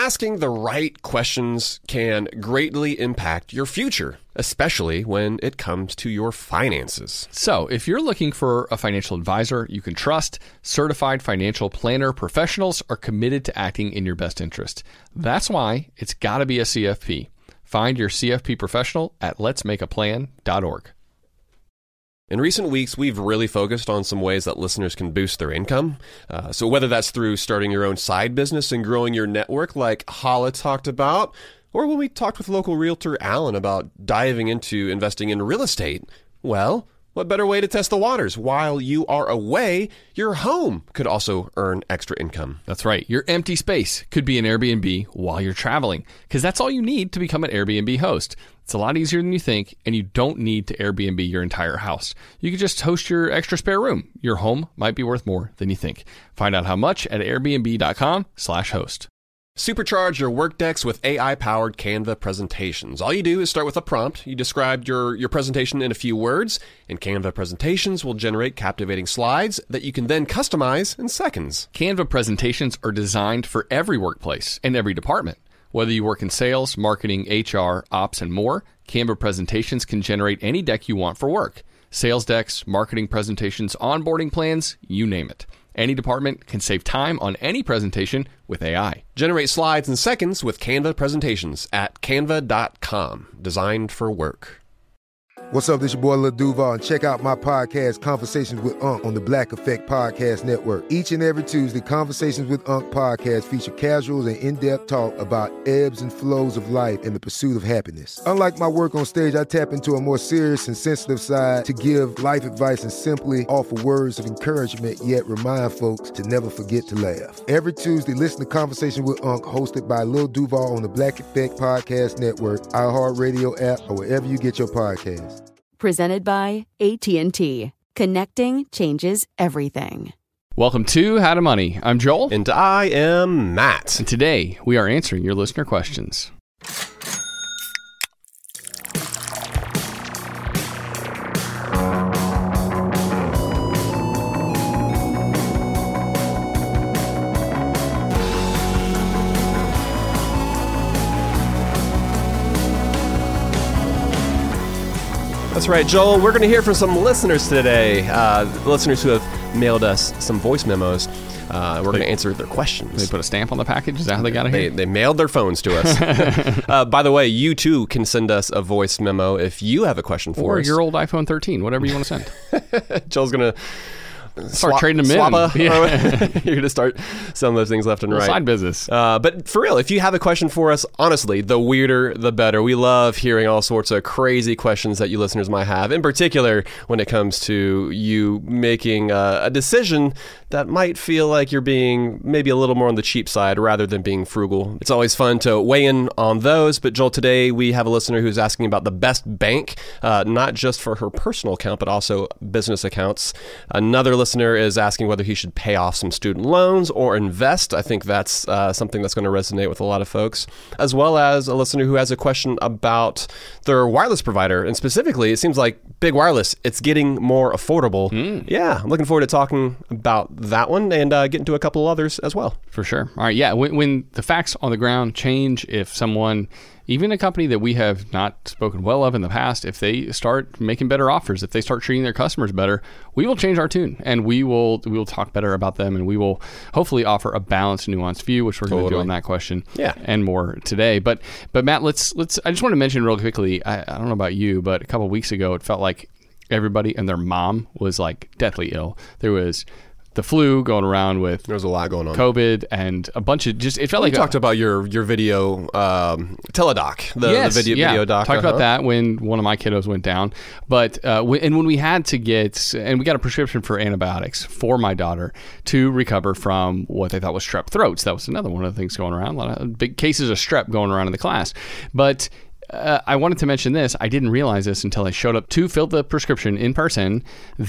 asking the right questions can greatly impact your future, especially when it comes to your finances. So, if you're looking for a financial advisor you can trust, certified financial planner professionals are committed to acting in your best interest. That's why it's got to be a CFP. Find your CFP professional at letsmakeaplan.org. In recent weeks, we've really focused on some ways that listeners can boost their income. So whether that's through starting your own side business and growing your network like Hala talked about, or when we talked with local realtor Alan about diving into investing in real estate, well, what better way to test the waters? While you are away, your home could also earn extra income. That's right. Your empty space could be an Airbnb while you're traveling, because that's all you need to become an Airbnb host. It's a lot easier than you think, and you don't need to Airbnb your entire house. You could just host your extra spare room. Your home might be worth more than you think. Find out how much at airbnb.com/host. Supercharge your work decks with AI-powered Canva presentations. All you do is start with a prompt. You describe your presentation in a few words, and Canva presentations will generate captivating slides that you can then customize in seconds. Canva presentations are designed for every workplace and every department. Whether you work in sales, marketing, HR, ops, and more, Canva presentations can generate any deck you want for work. Sales decks, marketing presentations, onboarding plans, you name it. Any department can save time on any presentation with AI. Generate slides in seconds with Canva presentations at canva.com. Designed for work. What's up, this your boy Lil Duval, and check out my podcast, Conversations with Unc, on the Black Effect Podcast Network. Each and every Tuesday, Conversations with Unc podcast feature casual and in-depth talk about ebbs and flows of life and the pursuit of happiness. Unlike my work on stage, I tap into a more serious and sensitive side to give life advice and simply offer words of encouragement, yet remind folks to never forget to laugh. Every Tuesday, listen to Conversations with Unc, hosted by Lil Duval on the Black Effect Podcast Network, iHeartRadio app, or wherever you get your podcasts. Presented by AT&T. Connecting changes everything. Welcome to How to Money. I'm Joel. And I am Matt. And today we are answering your listener questions. That's right, Joel. We're going to hear from some listeners today. Listeners who have mailed us some voice memos. We're going to answer their questions. They put a stamp on the package? Is that how they got it here? They mailed their phones to us. By the way, you too can send us a voice memo if you have a question for us. Or your old iPhone 13, whatever you want to send. Joel's going to start trading them in. Yeah. You're going to start selling those things left and right. Side business. But for real, if you have a question for us, honestly, the weirder, the better. We love hearing all sorts of crazy questions that you listeners might have, in particular when it comes to you making a decision that might feel like you're being maybe a little more on the cheap side rather than being frugal. It's always fun to weigh in on those. But Joel, today we have a listener who's asking about the best bank, not just for her personal account, but also business accounts. Another listener is asking whether he should pay off some student loans or invest. I think that's something that's going to resonate with a lot of folks, as well as a listener who has a question about their wireless provider. And specifically, it seems like Big Wireless, it's getting more affordable. Yeah, I'm looking forward to talking about that one and getting to a couple of others as well. For sure. All right. Yeah. When the facts on the ground change, if someone, even a company that we have not spoken well of in the past, if they start making better offers, if they start treating their customers better, we will change our tune and we will talk better about them, and we will hopefully offer a balanced, nuanced view, which we're going to do on that question and more today. But Matt, let's. I just want to mention real quickly. I don't know about you, but a couple of weeks ago, it felt like everybody and their mom was like deathly ill. There was the flu going around with. There was a lot going on. COVID and a bunch of just. It felt like you talked about your video teledoc, the video doc. Talked about that when one of my kiddos went down, but when we had to get, and we got a prescription for antibiotics for my daughter to recover from what they thought was strep throats. That was another one of the things going around. A lot of big cases of strep going around in the class, but. I wanted to mention this. I didn't realize this until I showed up to fill the prescription in person,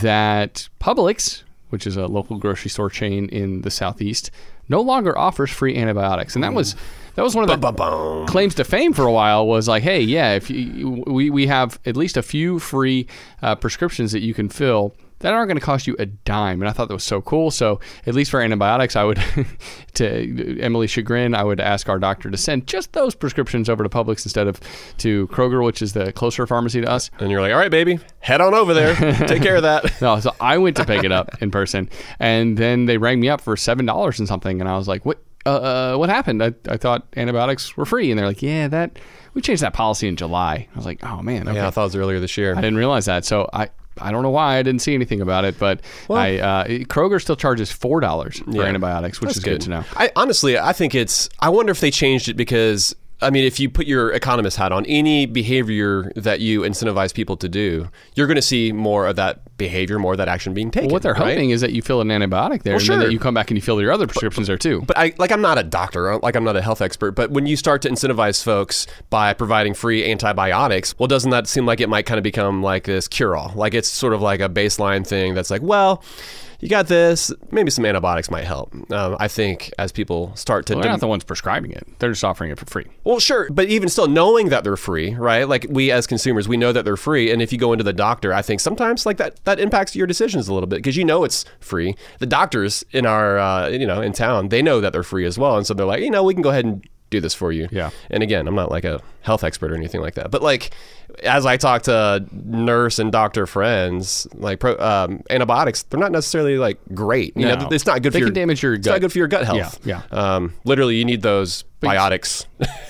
that Publix, which is a local grocery store chain in the Southeast, no longer offers free antibiotics. And that was one of the claims to fame for a while, was like, hey, yeah, if we have at least a few free prescriptions that you can fill that aren't going to cost you a dime. And I thought that was so cool. So at least for antibiotics, I would, to Emily's chagrin, I would ask our doctor to send just those prescriptions over to Publix instead of to Kroger, which is the closer pharmacy to us. And you're like, all right, baby, head on over there. Take care of that. No, so I went to pick it up in person, and then they rang me up for $7 and something, and I was like, what happened? I thought antibiotics were free, and they're like, yeah, we changed that policy in July. I was like, oh man, okay. Yeah, I thought it was earlier this year. I didn't realize that, so I don't know why I didn't see anything about it, but Kroger still charges $4 for antibiotics, which is good to know. I think I wonder if they changed it because, I mean, if you put your economist hat on, any behavior that you incentivize people to do, you're going to see more of that behavior, more of that action being taken. Well, what they're hoping is that you fill an antibiotic there, and then that you come back and you fill your other prescriptions there too. But I'm not a doctor, I'm not a health expert, but when you start to incentivize folks by providing free antibiotics, well, doesn't that seem like it might kind of become like this cure-all? Like it's sort of like a baseline thing that's like, well, you got this, maybe some antibiotics might help. I think as people start to... Well, they're not the ones prescribing it. They're just offering it for free. Well, sure. But even still, knowing that they're free, right? Like we as consumers, we know that they're free. And if you go into the doctor, I think sometimes like that impacts your decisions a little bit because you know it's free. The doctors in our, in town, they know that they're free as well. And so they're like, we can go ahead and do this for you. Yeah. And again, I'm not like a health expert or anything like that. But like, as I talk to nurse and doctor friends, like antibiotics, they're not necessarily like great. You know, it's not good for your... They can damage your gut. It's not good for your gut health. Yeah. Literally, you need those biotics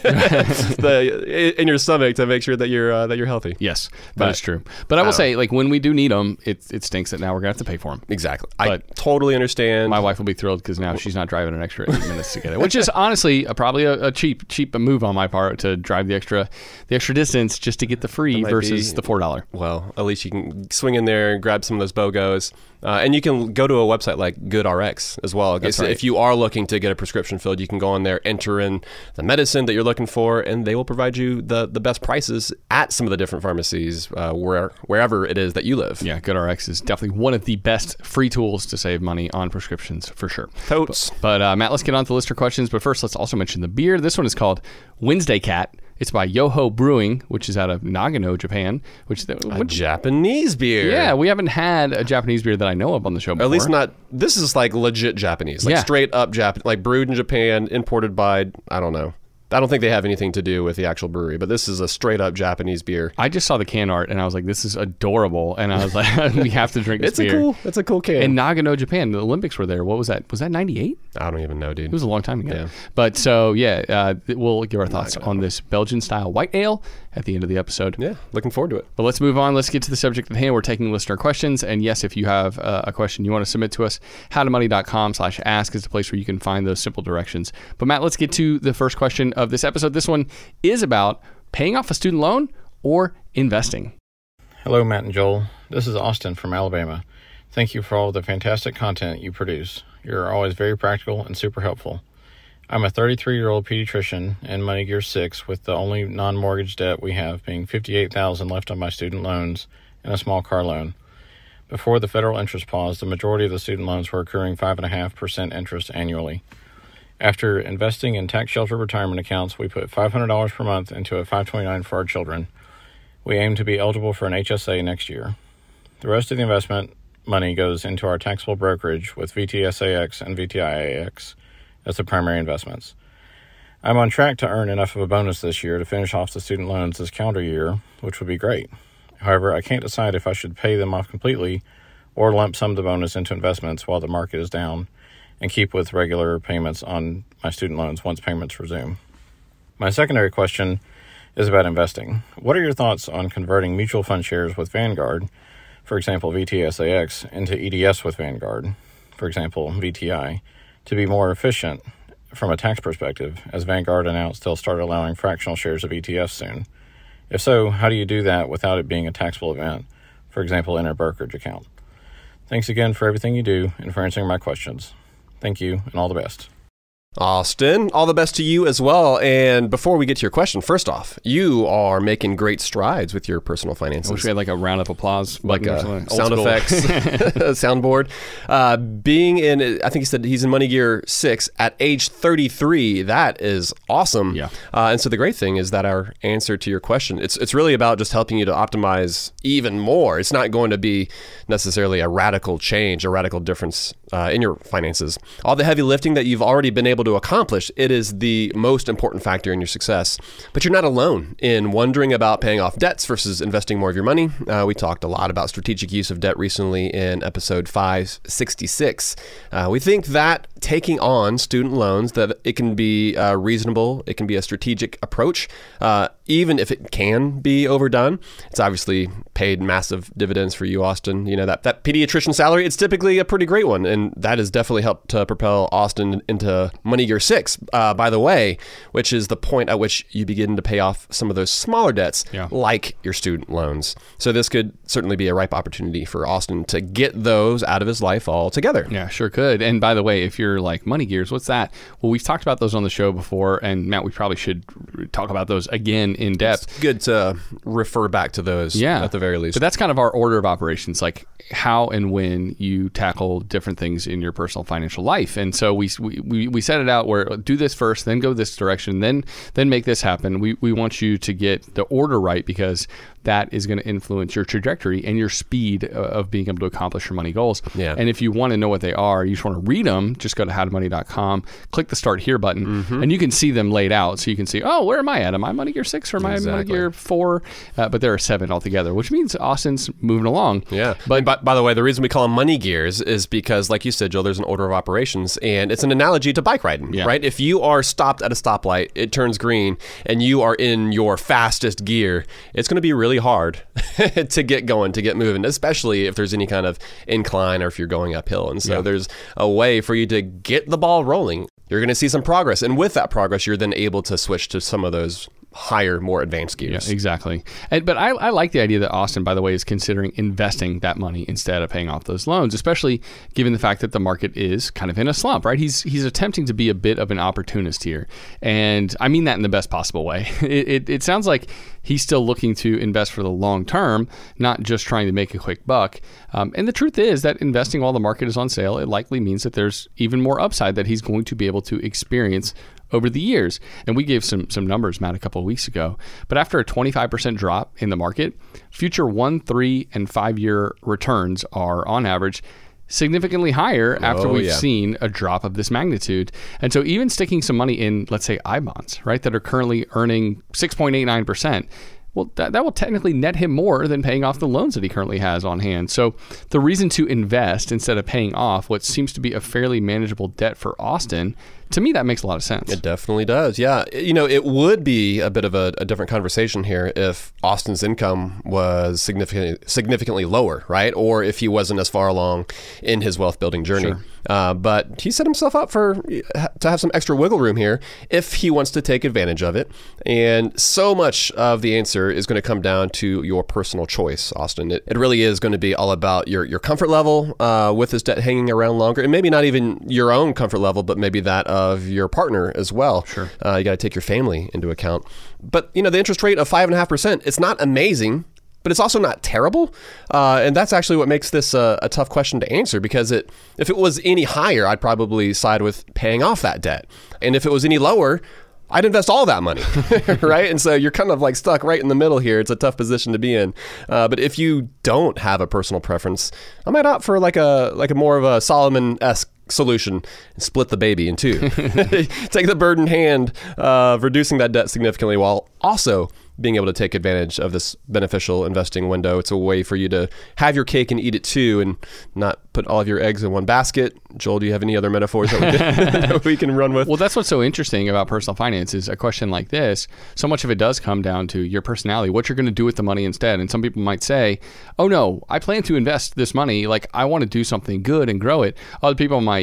in your stomach to make sure that you're healthy. Yes, that is true. But I will say, like, when we do need them, it stinks that now we're going to have to pay for them. Exactly. I totally understand. My wife will be thrilled because now she's not driving an extra 8 minutes to get it, which is honestly probably a cheap move on my part to drive the extra distance just to get the free versus the $4. Well, at least you can swing in there and grab some of those BOGOs. And you can go to a website like GoodRx as well. That's right. If you are looking to get a prescription filled, you can go on there, enter in the medicine that you're looking for, and they will provide you the best prices at some of the different pharmacies wherever it is that you live. Yeah, GoodRx is definitely one of the best free tools to save money on prescriptions for sure. Totes. But Matt, let's get on to the listener questions. But first, let's also mention the beer. This one is called Wednesday Cat. It's by Yoho Brewing, which is out of Nagano, Japan. Which Japanese beer. Yeah, we haven't had a Japanese beer that I know of on the show before. At least not. This is like legit Japanese, like straight up Japanese, like brewed in Japan, imported by, I don't know. I don't think they have anything to do with the actual brewery, but this is a straight up Japanese beer. I just saw the can art and I was like, this is adorable. And I was like, we have to drink this beer. It's a cool can. In Nagano, Japan, the Olympics were there. What was that? Was that 98? I don't even know, dude. It was a long time ago. Yeah. But so, we'll give our thoughts on this Belgian-style white ale at the end of the episode. Yeah, looking forward to it. But let's move on. Let's get to the subject at hand. We're taking listener questions. And yes, if you have a question you want to submit to us, howtomoney.com/ask is the place where you can find those simple directions. But Matt, let's get to the first question of this episode. This one is about paying off a student loan or investing. Hello, Matt and Joel. This is Austin from Alabama. Thank you for all the fantastic content you produce. You're always very practical and super helpful. I'm a 33-year-old pediatrician in Money Gear 6 with the only non-mortgage debt we have being $58,000 left on my student loans and a small car loan. Before the federal interest pause, the majority of the student loans were accruing 5.5% interest annually. After investing in tax shelter retirement accounts, we put $500 per month into a 529 for our children. We aim to be eligible for an HSA next year. The rest of the investment money goes into our taxable brokerage with VTSAX and VTIAX as the primary investments. I'm on track to earn enough of a bonus this year to finish off the student loans this calendar year, which would be great. However, I can't decide if I should pay them off completely or lump sum the bonus into investments while the market is down and keep with regular payments on my student loans once payments resume. My secondary question is about investing. What are your thoughts on converting mutual fund shares with Vanguard, for example VTSAX, into EDS with Vanguard, for example VTI, to be more efficient from a tax perspective, as Vanguard announced they'll start allowing fractional shares of ETFs soon? If so, how do you do that without it being a taxable event, for example in a brokerage account? Thanks again for everything you do and for answering my questions. Thank you, and all the best. Austin, all the best to you as well. And before we get to your question, first off, you are making great strides with your personal finances. I wish we had like a round of applause, like a sound effects, soundboard. Being in, I think he said he's in Money Gear 6 at age 33. That is awesome. Yeah. And so the great thing is that our answer to your question, it's really about just helping you to optimize even more. It's not going to be necessarily a radical change, a radical difference in your finances. All the heavy lifting that you've already been able to accomplish, it is the most important factor in your success. But you're not alone in wondering about paying off debts versus investing more of your money. We talked a lot about strategic use of debt recently in episode 566. We think that taking on student loans, that it can be reasonable, it can be a strategic approach, even if it can be overdone. It's obviously paid massive dividends for you, Austin. You know, that pediatrician salary, it's typically a pretty great one, and that has definitely helped to propel Austin into Money Gear 6, by the way, which is the point at which you begin to pay off some of those smaller debts, like your student loans. So this could certainly be a ripe opportunity for Austin to get those out of his life altogether. Yeah, sure could. And by the way, if you're like, Money Gears, what's that? Well, we've talked about those on the show before, and Matt, we probably should talk about those again in depth. It's good to refer back to those at the very least. But that's kind of our order of operations, like how and when you tackle different things in your personal financial life. And so we set it out where do this first, then go this direction, then make this happen. We want you to get the order right, because that is going to influence your trajectory and your speed of being able to accomplish your money goals. Yeah. And if you want to know what they are, you just want to read them, just go to howtomoney.com, click the Start Here button, and you can see them laid out. So you can see, oh, where am I at? Am I Money Gear 6 or am I Money Gear 4? But there are 7 altogether, which means Austin's moving along. Yeah. But by the way, the reason we call them Money Gears is because, like you said, Joel, there's an order of operations, and it's an analogy to bike riding, right? If you are stopped at a stoplight, it turns green, and you are in your fastest gear, it's going to be really hard to get going, to get moving, especially if there's any kind of incline or if you're going uphill. And so there's a way for you to get the ball rolling. You're going to see some progress. And with that progress, you're then able to switch to some of those higher, more advanced gears. Yeah, exactly. But I like the idea that Austin, by the way, is considering investing that money instead of paying off those loans, especially given the fact that the market is kind of in a slump, right? He's attempting to be a bit of an opportunist here. And I mean that in the best possible way. It sounds like he's still looking to invest for the long term, not just trying to make a quick buck. And the truth is that investing while the market is on sale, it likely means that there's even more upside that he's going to be able to experience over the years. And we gave some numbers, Matt, a couple of weeks ago. But after a 25% drop in the market, future 1, 3, and 5-year returns are, on average, significantly higher after we've seen a drop of this magnitude. And so even sticking some money in, let's say, I-bonds, right, that are currently earning 6.89%, well, that will technically net him more than paying off the loans that he currently has on hand. So the reason to invest instead of paying off what seems to be a fairly manageable debt for Austin, to me, that makes a lot of sense. It definitely does. Yeah. You know, it would be a bit of a different conversation here if Austin's income was significantly lower, right? Or if he wasn't as far along in his wealth building journey. Sure. But he set himself up to have some extra wiggle room here if he wants to take advantage of it. And so much of the answer is going to come down to your personal choice, Austin. It really is going to be all about your comfort level with this debt hanging around longer, and maybe not even your own comfort level, but maybe that of your partner as well. Sure. You got to take your family into account. But, you know, the interest rate of 5.5%, it's not amazing, but it's also not terrible. And that's actually what makes this a tough question to answer, because if it was any higher, I'd probably side with paying off that debt. And if it was any lower, I'd invest all that money, right? And so you're kind of like stuck right in the middle here. It's a tough position to be in. But if you don't have a personal preference, I might opt for like a more of a Solomon-esque solution and split the baby in two. Take the burdened hand of reducing that debt significantly while also being able to take advantage of this beneficial investing window. It's a way for you to have your cake and eat it too, and not put all of your eggs in one basket. Joel, do you have any other metaphors that we can run with? Well, that's what's so interesting about personal finance is a question like this. So much of it does come down to your personality, what you're going to do with the money instead. And some people might say, oh no, I plan to invest this money. Like, I want to do something good and grow it. Other people might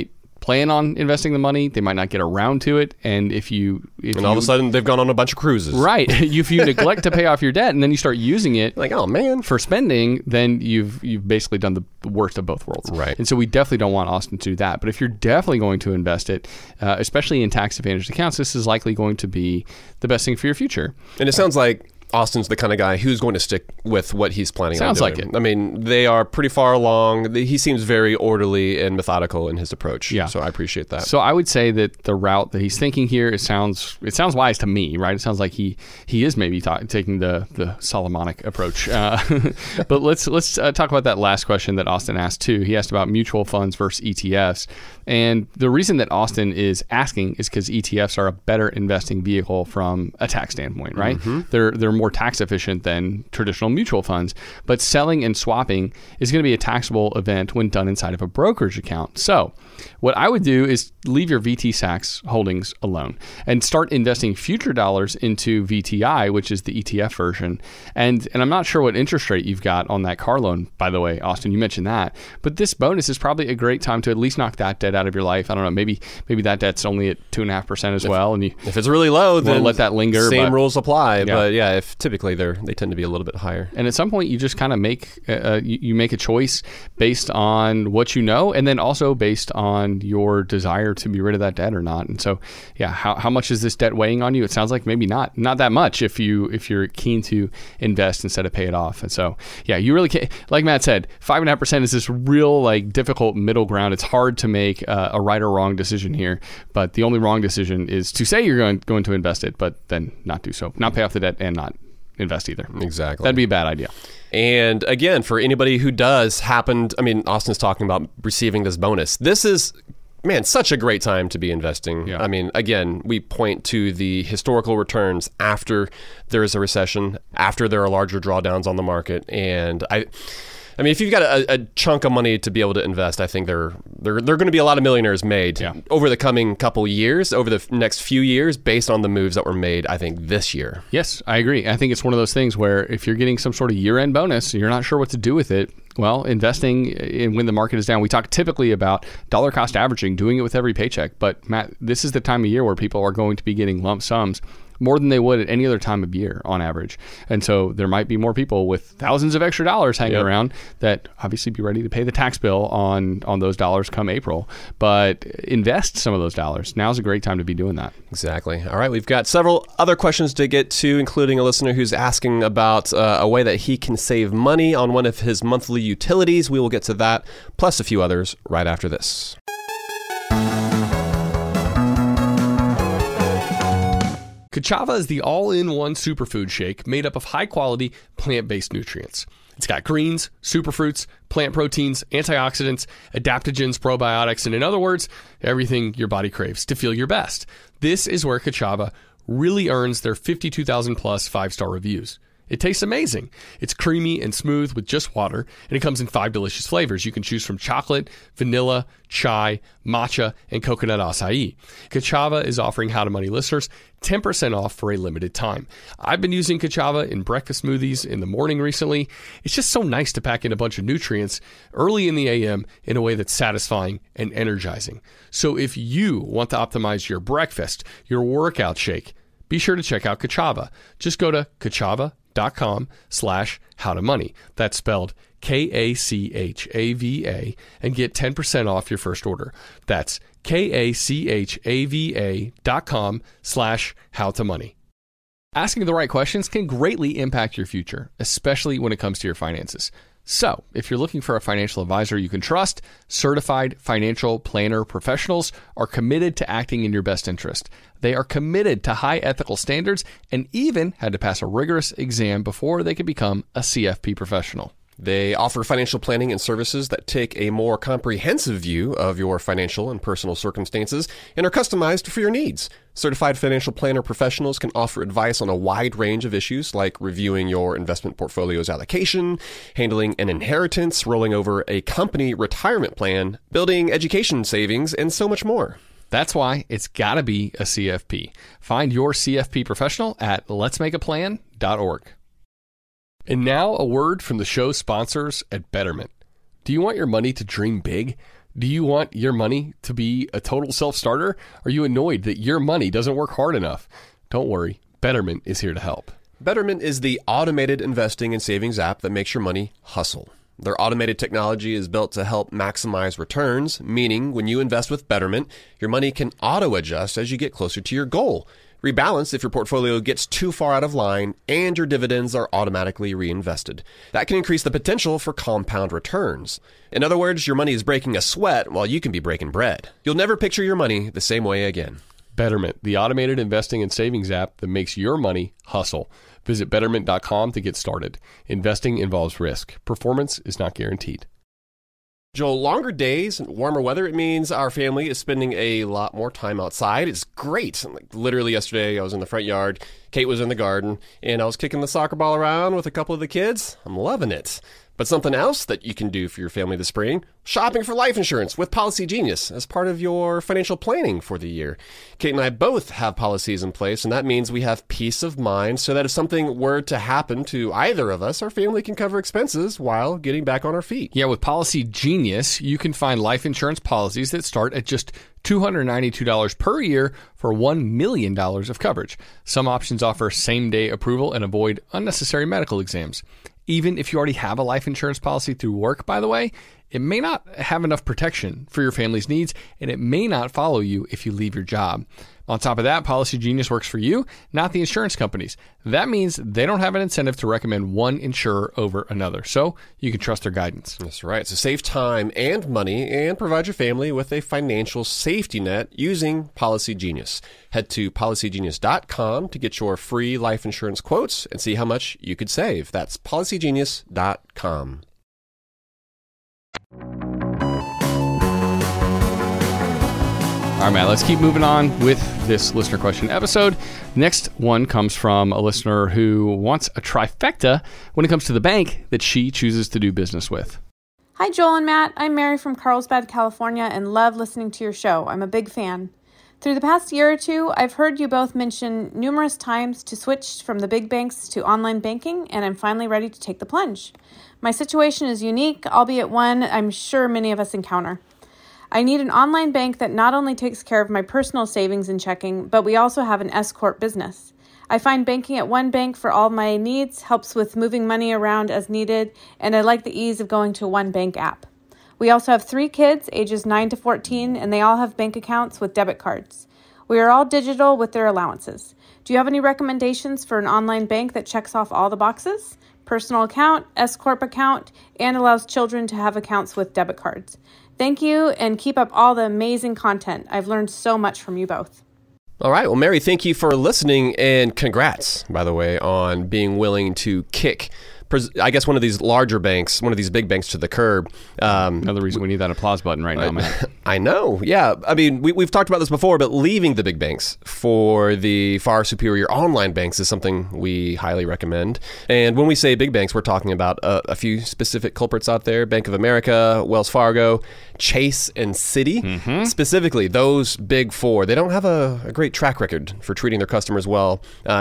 plan on investing the money. They might not get around to it. And all of a sudden they've gone on a bunch of cruises. Right. If you neglect to pay off your debt and then you start using it like, oh man, for spending, then you've basically done the worst of both worlds. Right. And so we definitely don't want Austin to do that. But if you're definitely going to invest it, especially in tax advantaged accounts, this is likely going to be the best thing for your future. And it sounds like Austin's the kind of guy who's going to stick with what he's planning on doing. Sounds like it. I mean, they are pretty far along. He seems very orderly and methodical in his approach. Yeah. So I appreciate that. So I would say that the route that he's thinking here, it sounds wise to me, right? It sounds like he is maybe taking the Solomonic approach. But let's talk about that last question that Austin asked too. He asked about mutual funds versus ETFs. And the reason that Austin is asking is because ETFs are a better investing vehicle from a tax standpoint, right? Mm-hmm. They're more tax efficient than traditional mutual funds, but selling and swapping is going to be a taxable event when done inside of a brokerage account. So what I would do is leave your VT-Sax holdings alone and start investing future dollars into VTI, which is the ETF version. And I'm not sure what interest rate you've got on that car loan, by the way, Austin, you mentioned that, but this bonus is probably a great time to at least knock that debt out of your life. I don't know, maybe that debt's only at 2.5% as well. And if it's really low, then let that linger. Same rules apply. Yeah. But yeah, if typically they tend to be a little bit higher. And at some point, you just kind of make you make a choice based on what you know, and then also based on your desire to be rid of that debt or not. And so, yeah, how much is this debt weighing on you? It sounds like maybe not that much if you're keen to invest instead of pay it off. And so, yeah, you really can't. Like Matt said, 5.5% is this real difficult middle ground. It's hard to make a right or wrong decision here, but the only wrong decision is to say you're going to invest it, but then not do so, not pay off the debt and not invest either. Exactly. That'd be a bad idea. And again, for anybody who does Austin's talking about receiving this bonus. This is, man, such a great time to be investing. Yeah. I mean, again, we point to the historical returns after there is a recession, after there are larger drawdowns on the market. And I mean, if you've got a chunk of money to be able to invest, I think there are going to be a lot of millionaires made over the coming couple years, over the next few years, based on the moves that were made, I think, this year. Yes, I agree. I think it's one of those things where if you're getting some sort of year-end bonus and you're not sure what to do with it, well, investing in when the market is down, we talk typically about dollar cost averaging, doing it with every paycheck. But Matt, this is the time of year where people are going to be getting lump sums more than they would at any other time of year on average. And so there might be more people with thousands of extra dollars hanging around that obviously be ready to pay the tax bill on those dollars come April, but invest some of those dollars. Now's a great time to be doing that. Exactly. All right. We've got several other questions to get to, including a listener who's asking about a way that he can save money on one of his monthly utilities. We will get to that, plus a few others right after this. Ka'Chava is the all-in-one superfood shake made up of high-quality plant-based nutrients. It's got greens, superfruits, plant proteins, antioxidants, adaptogens, probiotics, and in other words, everything your body craves to feel your best. This is where Ka'Chava really earns their 52,000-plus five-star reviews. It tastes amazing. It's creamy and smooth with just water, and it comes in 5 delicious flavors. You can choose from chocolate, vanilla, chai, matcha, and coconut acai. Ka'Chava is offering How to Money listeners 10% off for a limited time. I've been using Ka'Chava in breakfast smoothies in the morning recently. It's just so nice to pack in a bunch of nutrients early in the AM in a way that's satisfying and energizing. So if you want to optimize your breakfast, your workout shake, be sure to check out Ka'Chava. Just go to Ka'Chava.com/howtomoney. That's spelled Kachava and get 10% off your first order. That's Kachava.com/howtomoney. Asking the right questions can greatly impact your future, especially when it comes to your finances. So, if you're looking for a financial advisor you can trust, certified financial planner professionals are committed to acting in your best interest. They are committed to high ethical standards and even had to pass a rigorous exam before they could become a CFP professional. They offer financial planning and services that take a more comprehensive view of your financial and personal circumstances and are customized for your needs. Certified financial planner professionals can offer advice on a wide range of issues like reviewing your investment portfolio's allocation, handling an inheritance, rolling over a company retirement plan, building education savings, and so much more. That's why it's got to be a CFP. Find your CFP professional at letsmakeaplan.org. And now a word from the show's sponsors at Betterment. Do you want your money to dream big? Do you want your money to be a total self-starter? Are you annoyed that your money doesn't work hard enough? Don't worry, Betterment is here to help. Betterment is the automated investing and savings app that makes your money hustle. Their automated technology is built to help maximize returns, meaning when you invest with Betterment, your money can auto-adjust as you get closer to your goal. Rebalance if your portfolio gets too far out of line, and your dividends are automatically reinvested. That can increase the potential for compound returns. In other words, your money is breaking a sweat while you can be breaking bread. You'll never picture your money the same way again. Betterment, the automated investing and savings app that makes your money hustle. Visit Betterment.com to get started. Investing involves risk. Performance is not guaranteed. Joel, longer days and warmer weather, it means our family is spending a lot more time outside. It's great. Like, literally yesterday, I was in the front yard, Kate was in the garden, and I was kicking the soccer ball around with a couple of the kids. I'm loving it. But something else that you can do for your family this spring, shopping for life insurance with Policy Genius as part of your financial planning for the year. Kate and I both have policies in place, and that means we have peace of mind so that if something were to happen to either of us, our family can cover expenses while getting back on our feet. Yeah, with Policy Genius, you can find life insurance policies that start at just $292 per year for $1 million of coverage. Some options offer same-day approval and avoid unnecessary medical exams. Even if you already have a life insurance policy through work, by the way, it may not have enough protection for your family's needs, and it may not follow you if you leave your job. On top of that, Policy Genius works for you, not the insurance companies. That means they don't have an incentive to recommend one insurer over another, so you can trust their guidance. That's right. So save time and money and provide your family with a financial safety net using Policy Genius. Head to policygenius.com to get your free life insurance quotes and see how much you could save. That's policygenius.com. All right, Matt, let's keep moving on with this listener question episode. Next one comes from a listener who wants a trifecta when it comes to the bank that she chooses to do business with. Hi, Joel and Matt. I'm Mary from Carlsbad, California, and love listening to your show. I'm a big fan. Through the past year or two, I've heard you both mention numerous times to switch from the big banks to online banking, and I'm finally ready to take the plunge. My situation is unique, albeit one I'm sure many of us encounter. I need an online bank that not only takes care of my personal savings and checking, but we also have an S-Corp business. I find banking at one bank for all my needs helps with moving money around as needed, and I like the ease of going to a one bank app. We also have 3 kids, ages 9 to 14, and they all have bank accounts with debit cards. We are all digital with their allowances. Do you have any recommendations for an online bank that checks off all the boxes? Personal account, S-Corp account, and allows children to have accounts with debit cards. Thank you, and keep up all the amazing content. I've learned so much from you both. All right. Well, Mary, thank you for listening, and congrats, by the way, on being willing to kick, I guess, one of these larger banks, one of these big banks to the curb. Another reason we need that applause button right now, man. I know. Yeah. I mean, we've talked about this before, but leaving the big banks for the far superior online banks is something we highly recommend. And when we say big banks, we're talking about a few specific culprits out there: Bank of America, Wells Fargo, Chase, and Citi. Mm-hmm. Specifically, those big four, they don't have a great track record for treating their customers well,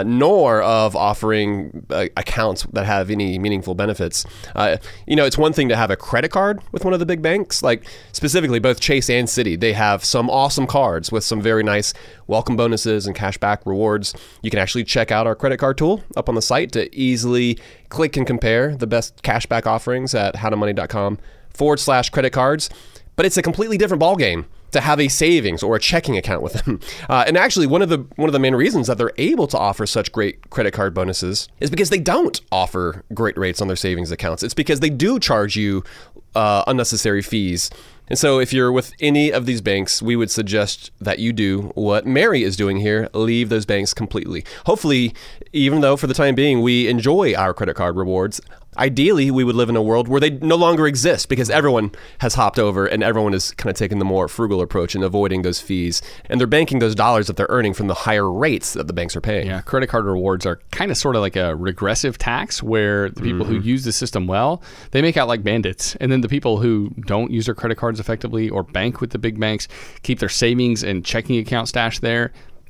nor of offering accounts that have any meaningful benefits. It's one thing to have a credit card with one of the big banks, like specifically both Chase and Citi. They have some awesome cards with some very nice welcome bonuses and cashback rewards. You can actually check out our credit card tool up on the site to easily click and compare the best cashback offerings at howtomoney.com/credit cards. But it's a completely different ballgame to have a savings or a checking account with them. And actually, one of the main reasons that they're able to offer such great credit card bonuses is because they don't offer great rates on their savings accounts. It's because they do charge you unnecessary fees. And so if you're with any of these banks, we would suggest that you do what Mary is doing here: leave those banks completely. Hopefully, even though for the time being we enjoy our credit card rewards, ideally we would live in a world where they no longer exist because everyone has hopped over and everyone is kind of taking the more frugal approach and avoiding those fees. And they're banking those dollars that they're earning from the higher rates that the banks are paying. Yeah, credit card rewards are kind of sort of like a regressive tax where the people who use the system well, they make out like bandits. And then the people who don't use their credit cards effectively or bank with the big banks, keep their savings and checking account stashed there,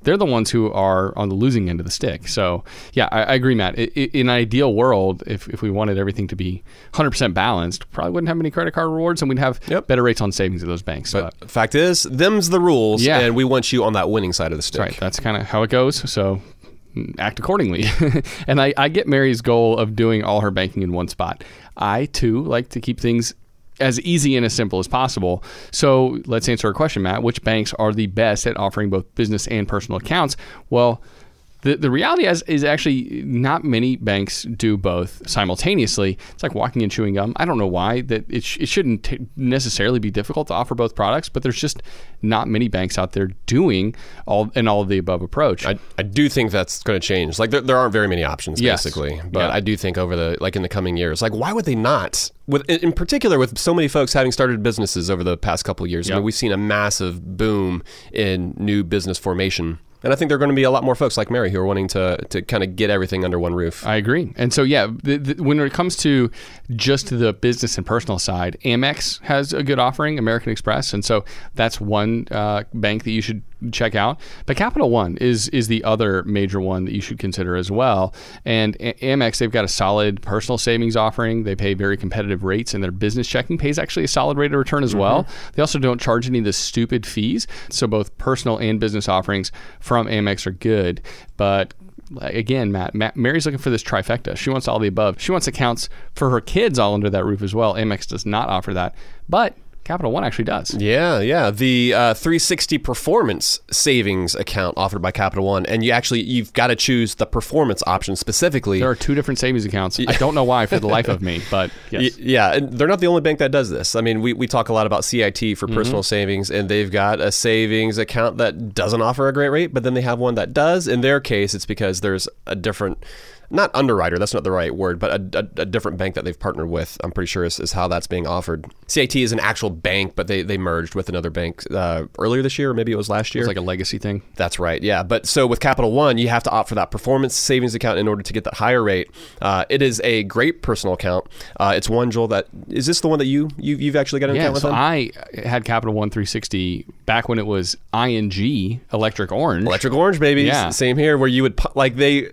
they're the ones who are on the losing end of the stick. So, yeah, I agree, Matt. In an ideal world, if we wanted everything to be 100% balanced, probably wouldn't have many credit card rewards, and we'd have better rates on savings at those banks. But fact is, them's the rules, and we want you on that winning side of the stick. That's right. That's kind of how it goes. So act accordingly. And I get Mary's goal of doing all her banking in one spot. I, too, like to keep things as easy and as simple as possible. So let's answer a question, Matt. Which banks are the best at offering both business and personal accounts? Well, the reality is actually not many banks do both simultaneously. It's like walking and chewing gum. I don't know why. That it shouldn't necessarily be difficult to offer both products, but there's just not many banks out there doing all of the above approach. I do think that's going to change. Like there aren't very many options, basically. But I do think over in the coming years, like why would they not? In particular, with so many folks having started businesses over the past couple of years, I mean, we've seen a massive boom in new business formation. And I think there are going to be a lot more folks like Mary who are wanting to kind of get everything under one roof. I agree. And so, when it comes to just the business and personal side, Amex has a good offering, American Express. And so that's one bank that you should check out. But Capital One is the other major one that you should consider as well. And Amex, they've got a solid personal savings offering. They pay very competitive rates, and their business checking pays actually a solid rate of return as well. They also don't charge any of the stupid fees. So both personal and business offerings from Amex are good. But again, Matt, Mary's looking for this trifecta. She wants all the above. She wants accounts for her kids all under that roof as well. Amex does not offer that. But Capital One actually does. Yeah. The 360 Performance Savings account offered by Capital One. And you've got to choose the performance option specifically. There are two different savings accounts. I don't know why for the life of me, but yes. Yeah, and they're not the only bank that does this. I mean, we talk a lot about CIT for personal savings, and they've got a savings account that doesn't offer a great rate, but then they have one that does. In their case, it's because there's a different... not underwriter, that's not the right word, but a different bank that they've partnered with, I'm pretty sure is how that's being offered. CIT is an actual bank, but they merged with another bank earlier this year, or maybe it was last year. It's like a legacy thing. That's right, yeah. But so with Capital One, you have to opt for that performance savings account in order to get that higher rate. It is a great personal account. It's one, Joel, is this the one that you've actually got an account with them? I had Capital One 360 back when it was ING Electric Orange. Electric Orange, baby. Yeah. Same here, where you would, they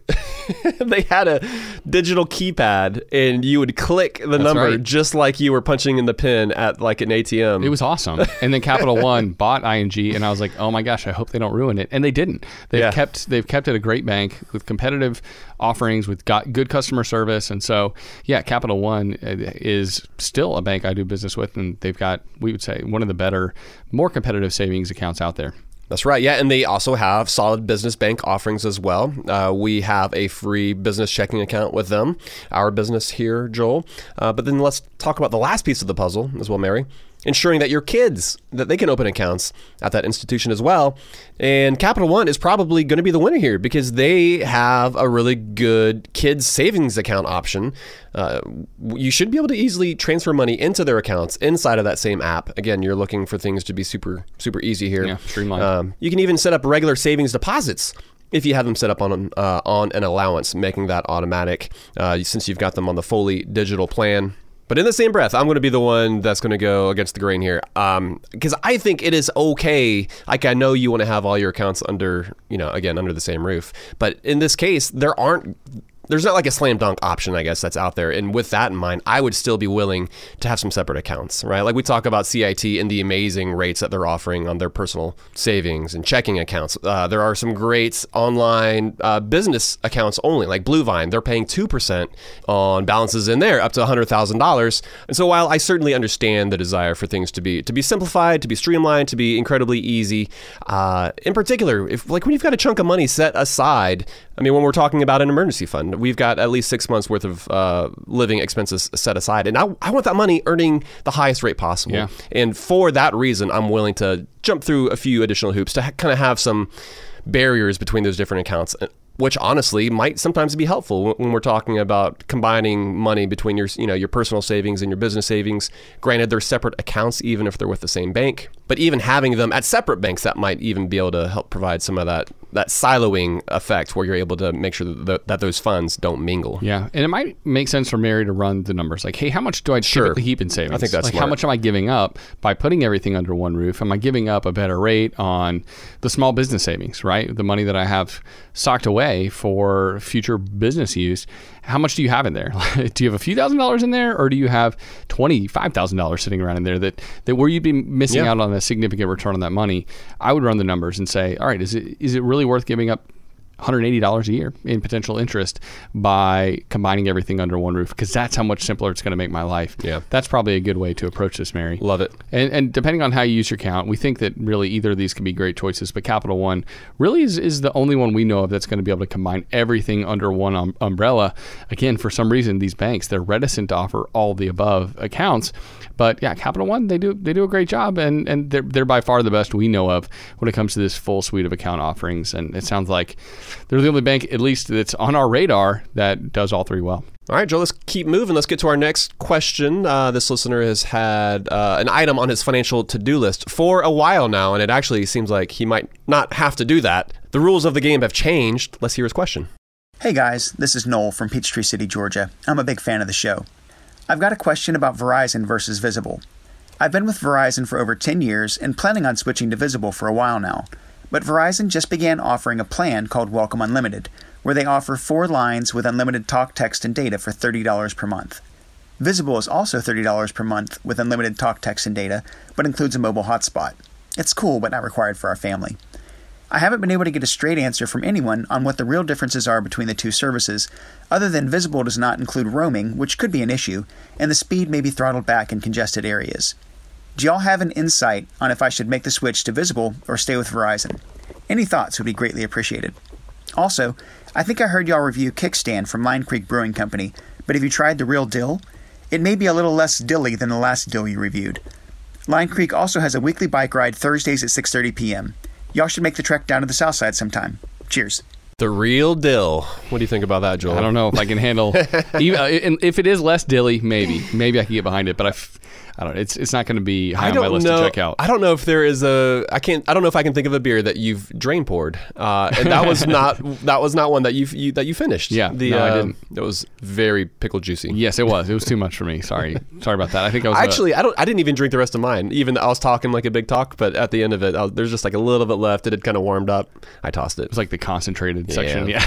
had a digital keypad and you would click the number just like you were punching in the pin at like an ATM. It was awesome. And then Capital One bought ING, and I was like, oh my gosh, I hope they don't ruin it. And they didn't. They've kept it a great bank with competitive offerings, with good customer service. And so, Capital One is still a bank I do business with, and they've got, we would say, one of the better, more competitive savings accounts out there. That's right. Yeah. And they also have solid business bank offerings as well. We have a free business checking account with them, our business here, Joel. But then let's talk about the last piece of the puzzle as well, Mary. Ensuring that your kids, that they can open accounts at that institution as well. And Capital One is probably going to be the winner here because they have a really good kids savings account option. You should be able to easily transfer money into their accounts inside of that same app. Again, you're looking for things to be super, super easy here. Yeah, streamlined. You can even set up regular savings deposits if you have them set up on an allowance, making that automatic since you've got them on the fully digital plan. But in the same breath, I'm going to be the one that's going to go against the grain here, because I think it is okay. Like, I know you want to have all your accounts under the same roof. But in this case, there's not like a slam dunk option, I guess, that's out there. And with that in mind, I would still be willing to have some separate accounts, right? Like we talk about CIT and the amazing rates that they're offering on their personal savings and checking accounts. There are some great online business accounts only, like Bluevine. They're paying 2% on balances in there up to $100,000. And so while I certainly understand the desire for things to be simplified, to be streamlined, to be incredibly easy, in particular, when you've got a chunk of money set aside, I mean, when we're talking about an emergency fund, we've got at least 6 months worth of living expenses set aside. And I want that money earning the highest rate possible. Yeah. And for that reason, I'm willing to jump through a few additional hoops to kind of have some barriers between those different accounts, which honestly might sometimes be helpful when we're talking about combining money between your personal savings and your business savings. Granted, they're separate accounts, even if they're with the same bank. But even having them at separate banks, that might even be able to help provide some of that that siloing effect where you're able to make sure that those funds don't mingle. Yeah, and it might make sense for Mary to run the numbers. Like, hey, how much do I typically keep in savings? I think that's like, smart. how much am I giving up by putting everything under one roof? Am I giving up a better rate on the small business savings, right? The money that I have socked away for future business use. How much do you have in there? Do you have a few $1,000s in there, or do you have $25,000 sitting around in there that where you'd be missing out on a significant return on that money? I would run the numbers and say, all right, is it really worth giving up $180 a year in potential interest by combining everything under one roof? Because that's how much simpler it's going to make my life. Yeah. That's probably a good way to approach this, Mary. Love it. And depending on how you use your account, we think that really either of these can be great choices, but Capital One really is the only one we know of that's going to be able to combine everything under one umbrella. Again, for some reason, these banks, they're reticent to offer all the above accounts. But yeah, Capital One, they do a great job, and they're by far the best we know of when it comes to this full suite of account offerings. And it sounds like they're the only bank, at least that's on our radar, that does all three well. All right, Joe, let's keep moving. Let's get to our next question. This listener has had an item on his financial to-do list for a while now, and it actually seems like he might not have to do that. The rules of the game have changed. Let's hear his question. Hey guys, this is Noel from Peachtree City, Georgia. I'm a big fan of the show. I've got a question about Verizon versus Visible. I've been with Verizon for over 10 years and planning on switching to Visible for a while now. But Verizon just began offering a plan called Welcome Unlimited, where they offer 4 lines with unlimited talk, text, and data for $30 per month. Visible is also $30 per month with unlimited talk, text, and data, but includes a mobile hotspot. It's cool, but not required for our family. I haven't been able to get a straight answer from anyone on what the real differences are between the two services, other than Visible does not include roaming, which could be an issue, and the speed may be throttled back in congested areas. Do y'all have an insight on if I should make the switch to Visible or stay with Verizon? Any thoughts would be greatly appreciated. Also, I think I heard y'all review Kickstand from Line Creek Brewing Company, but have you tried the real dill? It may be a little less dilly than the last dill you reviewed. Line Creek also has a weekly bike ride Thursdays at 6:30 p.m. Y'all should make the trek down to the south side sometime. Cheers. The real dill. What do you think about that, Joel? I don't know if I can handle. If it is less dilly, maybe I can get behind it. But I don't. It's not going to be high on my list to check out. I don't know if there is a. I don't know if I can think of a beer that you've drain poured. And that was not one that you finished. Yeah, no, I didn't. It was very pickle juicy. Yes, it was. It was too much for me. Sorry about that. I think I was actually. I didn't even drink the rest of mine. Even I was talking like a big talk, but at the end of it, there's just like a little bit left. It had kind of warmed up. I tossed it. It was like the concentrated section. Yeah.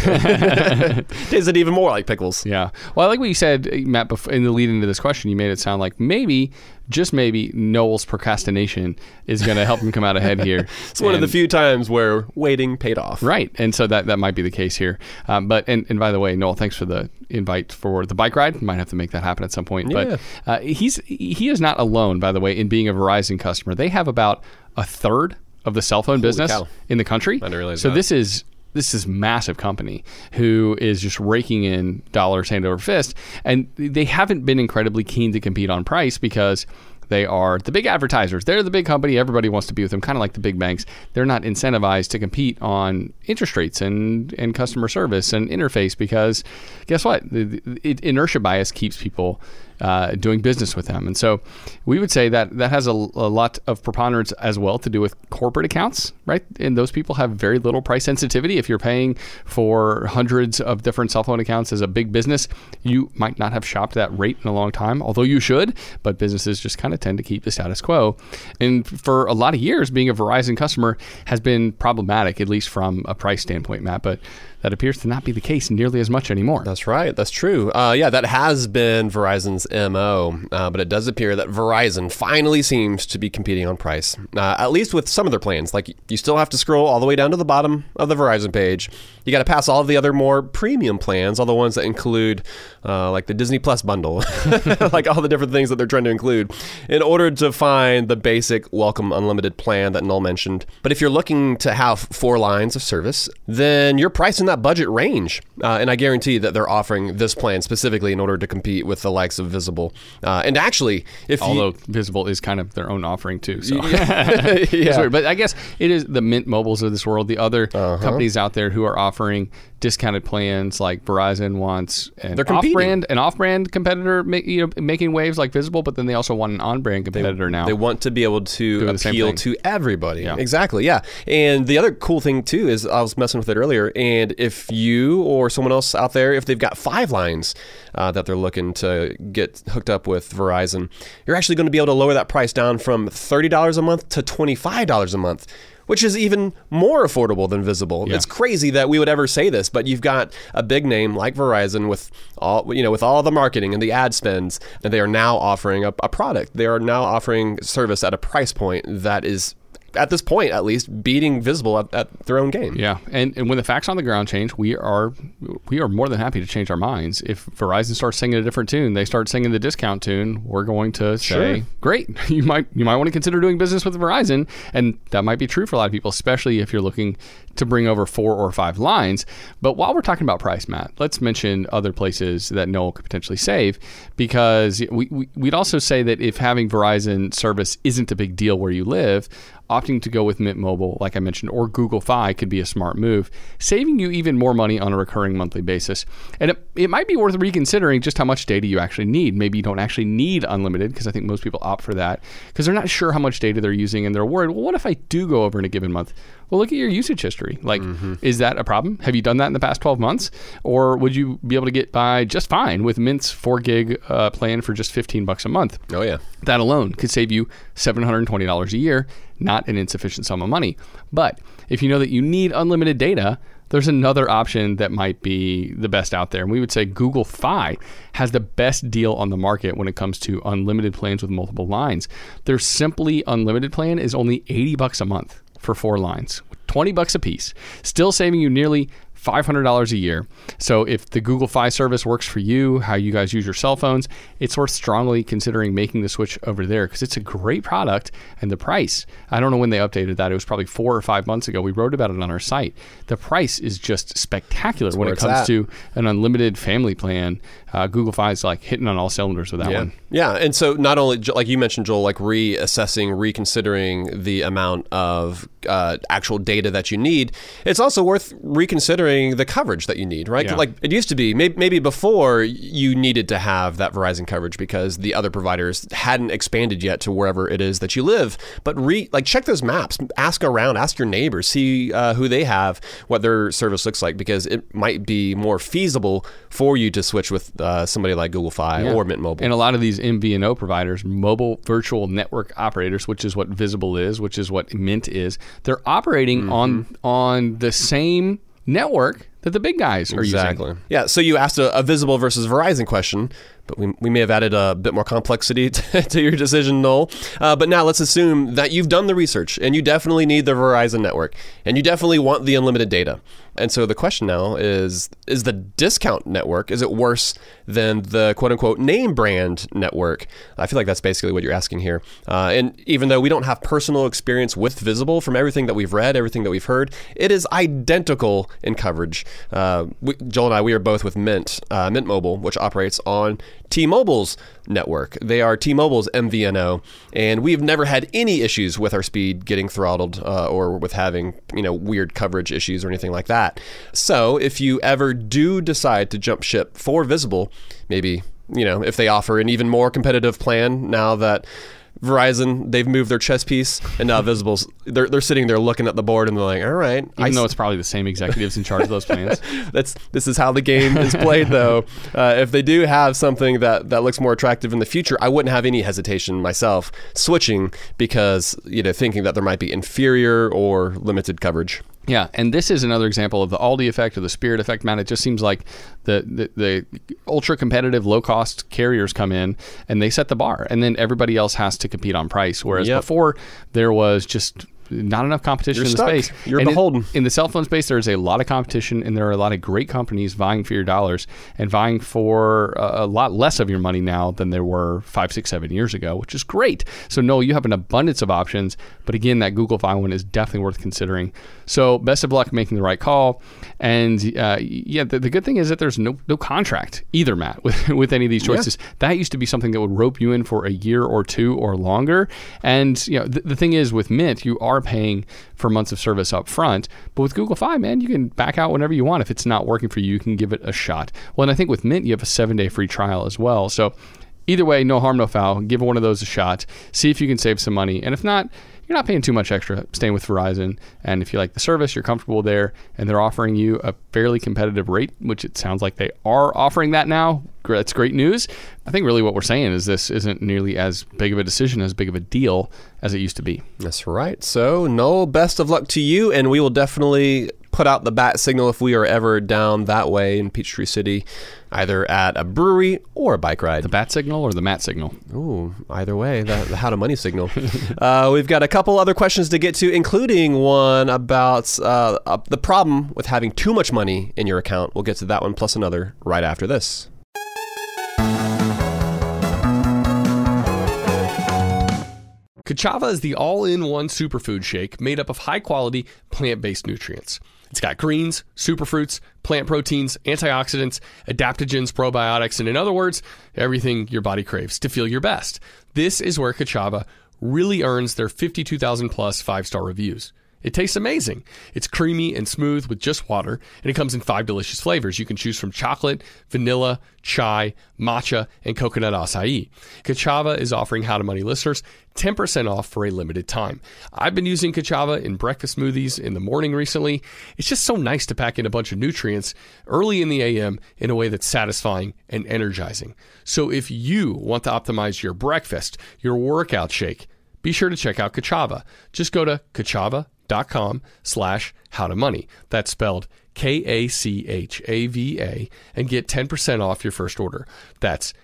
Tasted even more like pickles. Yeah. Well, I like what you said, Matt. In the lead into this question, you made it sound like maybe. Just maybe Noel's procrastination is going to help him come out ahead here. It's one of the few times where waiting paid off. Right. And so that might be the case here. But by the way, Noel, thanks for the invite for the bike ride. Might have to make that happen at some point. Yeah. But he is not alone, by the way, in being a Verizon customer. They have about a third of the cell phone business in the country. I didn't realize so that. This is massive company who is just raking in dollars hand over fist. And they haven't been incredibly keen to compete on price because they are the big advertisers. They're the big company. Everybody wants to be with them, kind of like the big banks. They're not incentivized to compete on interest rates and customer service and interface because guess what? Inertia bias keeps people doing business with them. And so we would say that has a lot of preponderance as well to do with corporate accounts, right? And those people have very little price sensitivity. If you're paying for hundreds of different cell phone accounts as a big business, you might not have shopped that rate in a long time, although you should, but businesses just kind of tend to keep the status quo. And for a lot of years, being a Verizon customer has been problematic, at least from a price standpoint, Matt, but that appears to not be the case nearly as much anymore. That's right. That's true. That has been Verizon's MO, but it does appear that Verizon finally seems to be competing on price, at least with some of their plans. Like, you still have to scroll all the way down to the bottom of the Verizon page. You got to pass all of the other more premium plans, all the ones that include like the Disney Plus bundle, like all the different things that they're trying to include in order to find the basic Welcome Unlimited plan that Noel mentioned. But if you're looking to have 4 lines of service, then you're priced in that budget range. And I guarantee that they're offering this plan specifically in order to compete with the likes of Visible. And actually, although Visible is kind of their own offering too. So yeah. It's weird. But I guess it is the Mint Mobiles of this world, the other companies out there who are offering discounted plans like Verizon wants an They're competing. off-brand competitor making waves like Visible, but then they also want an on-brand competitor now. They want to be able to appeal to everybody. Yeah. Exactly, yeah. And the other cool thing, too, is I was messing with it earlier, and if you or someone else out there, if they've got 5 lines that they're looking to get hooked up with Verizon, you're actually going to be able to lower that price down from $30 a month to $25 a month, which is even more affordable than Visible. Yeah. It's crazy that we would ever say this, but you've got a big name like Verizon with all the marketing and the ad spends, and they are now offering a product. They are now offering service at a price point that is, at this point at least, beating Visible at their own game. Yeah, and when the facts on the ground change, we are more than happy to change our minds. If Verizon starts singing a different tune, they start singing the discount tune, we're going to say, great, you might want to consider doing business with Verizon, and that might be true for a lot of people, especially if you're looking to bring over 4 or 5 lines. But while we're talking about price, Matt, let's mention other places that Noel could potentially save, because we'd also say that if having Verizon service isn't a big deal where you live, opting to go with Mint Mobile, like I mentioned, or Google Fi could be a smart move, saving you even more money on a recurring monthly basis. And it might be worth reconsidering just how much data you actually need. Maybe you don't actually need unlimited, because I think most people opt for that because they're not sure how much data they're using, and they're worried, well, what if I do go over in a given month? Well, look at your usage history. Like, is that a problem? Have you done that in the past 12 months? Or would you be able to get by just fine with Mint's 4 gig plan for just $15 a month? Oh, yeah. That alone could save you $720 a year, not an insufficient sum of money. But if you know that you need unlimited data, there's another option that might be the best out there. And we would say Google Fi has the best deal on the market when it comes to unlimited plans with multiple lines. Their Simply Unlimited plan is only $80 a month for 4 lines, $20 a piece, still saving you nearly $500 a year. So if the Google Fi service works for you, how you guys use your cell phones, it's worth strongly considering making the switch over there, because it's a great product. And the price, I don't know when they updated that. It was probably 4 or 5 months ago. We wrote about it on our site. The price is just spectacular when it comes to an unlimited family plan. Google Fi is like hitting on all cylinders with that one. Yeah, and so not only, like you mentioned, Joel, like reassessing, reconsidering the amount of actual data that you need, it's also worth reconsidering the coverage that you need, right? Yeah. Like it used to be, maybe before you needed to have that Verizon coverage because the other providers hadn't expanded yet to wherever it is that you live. But check those maps, ask around, ask your neighbors, see who they have, what their service looks like, because it might be more feasible for you to switch with somebody like Google Fi or Mint Mobile. And a lot of these MVNO providers, mobile virtual network operators, which is what Visible is, which is what Mint is, they're operating on the same network that the big guys are using. Yeah, so you asked a Visible versus Verizon question, but we may have added a bit more complexity to your decision, Noel. But now let's assume that you've done the research and you definitely need the Verizon network and you definitely want the unlimited data. And so the question now is the discount network, is it worse than the quote-unquote name brand network? I feel like that's basically what you're asking here. And even though we don't have personal experience with Visible, from everything that we've read, everything that we've heard, it is identical in coverage. Joel and I, we are both with Mint Mobile, which operates on T-Mobile's network. They are T-Mobile's MVNO, and we've never had any issues with our speed getting throttled or with having weird coverage issues or anything like that. So if you ever do decide to jump ship for Visible, maybe if they offer an even more competitive plan now that Verizon, they've moved their chess piece, and now Visible's, they're sitting there looking at the board and they're like, all right. Even though it's probably the same executives in charge of those plans. This is how the game is played, though. If they do have something that looks more attractive in the future, I wouldn't have any hesitation myself switching because, thinking that there might be inferior or limited coverage. Yeah, and this is another example of the Aldi effect or the Spirit effect, man. It just seems like the ultra-competitive, low-cost carriers come in and they set the bar, and then everybody else has to compete on price, whereas before there was just not enough competition in the space. You're beholden. In the cell phone space, there's a lot of competition, and there are a lot of great companies vying for your dollars and vying for a lot less of your money now than there were 5, 6, 7 years ago, which is great. So, Noel, you have an abundance of options, but again, that Google Fi one is definitely worth considering. So, best of luck making the right call. And the good thing is that there's no contract either, Matt, with any of these choices. Yeah. That used to be something that would rope you in for a year or two or longer. And the thing is, with Mint, you are paying for months of service up front. But with Google Fi, man, you can back out whenever you want. If it's not working for you, you can give it a shot. Well, and I think with Mint, you have a 7-day free trial as well. So either way, no harm, no foul. Give one of those a shot. See if you can save some money. And if not, you're not paying too much extra staying with Verizon. And if you like the service, you're comfortable there, and they're offering you a fairly competitive rate, which it sounds like they are offering that now. That's great news. I think really what we're saying is this isn't nearly as big of a decision, as big of a deal as it used to be. That's right. So, Noel, best of luck to you, and we will definitely put out the bat signal if we are ever down that way in Peachtree City, either at a brewery or a bike ride. The bat signal or the mat signal? Ooh, either way, the how to money signal. We've got a couple other questions to get to, including one about the problem with having too much money in your account. We'll get to that one plus another right after this. Ka'Chava is the all-in-one superfood shake made up of high-quality plant-based nutrients. It's got greens, superfruits, plant proteins, antioxidants, adaptogens, probiotics, and in other words, everything your body craves to feel your best. This is where Ka'Chava really earns their 52,000 plus 5-star reviews. It tastes amazing. It's creamy and smooth with just water, and it comes in 5 delicious flavors. You can choose from chocolate, vanilla, chai, matcha, and coconut acai. Ka'Chava is offering How to Money listeners 10% off for a limited time. I've been using Ka'Chava in breakfast smoothies in the morning recently. It's just so nice to pack in a bunch of nutrients early in the AM in a way that's satisfying and energizing. So if you want to optimize your breakfast, your workout shake, be sure to check out Ka'Chava. Just go to Ka'Chava.com/howtomoney. That's spelled Kachava, and get 10% off your first order. That's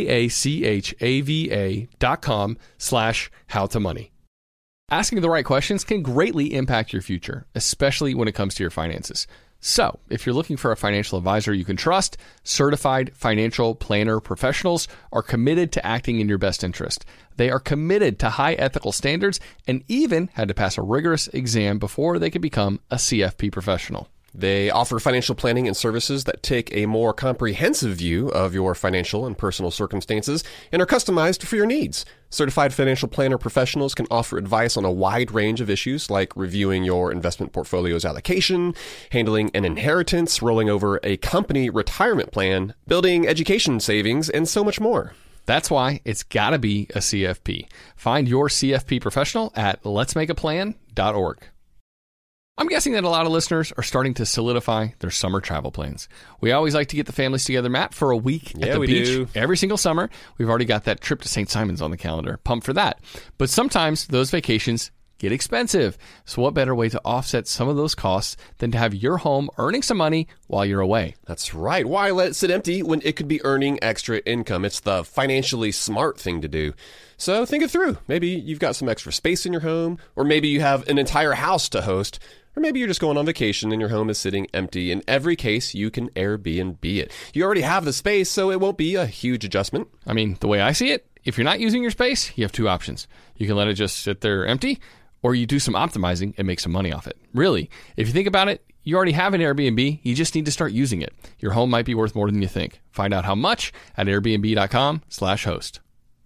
Kachava.com/howtomoney. Asking the right questions can greatly impact your future, especially when it comes to your finances. So, if you're looking for a financial advisor you can trust, certified financial planner professionals are committed to acting in your best interest. They are committed to high ethical standards and even had to pass a rigorous exam before they could become a CFP professional. They offer financial planning and services that take a more comprehensive view of your financial and personal circumstances and are customized for your needs. Certified financial planner professionals can offer advice on a wide range of issues like reviewing your investment portfolio's allocation, handling an inheritance, rolling over a company retirement plan, building education savings, and so much more. That's why it's got to be a CFP. Find your CFP professional at letsmakeaplan.org. I'm guessing that a lot of listeners are starting to solidify their summer travel plans. We always like to get the families together, Matt, for a week at the beach every single summer. We've already got that trip to St. Simon's on the calendar. Pumped for that. But sometimes those vacations get expensive. So what better way to offset some of those costs than to have your home earning some money while you're away? That's right. Why let it sit empty when it could be earning extra income? It's the financially smart thing to do. So think it through. Maybe you've got some extra space in your home, or maybe you have an entire house to host. Or maybe you're just going on vacation and your home is sitting empty. In every case, you can Airbnb it. You already have the space, so it won't be a huge adjustment. I mean, the way I see it, if you're not using your space, you have two options. You can let it just sit there empty, or you do some optimizing and make some money off it. Really, if you think about it, you already have an Airbnb. You just need to start using it. Your home might be worth more than you think. Find out how much at airbnb.com/host.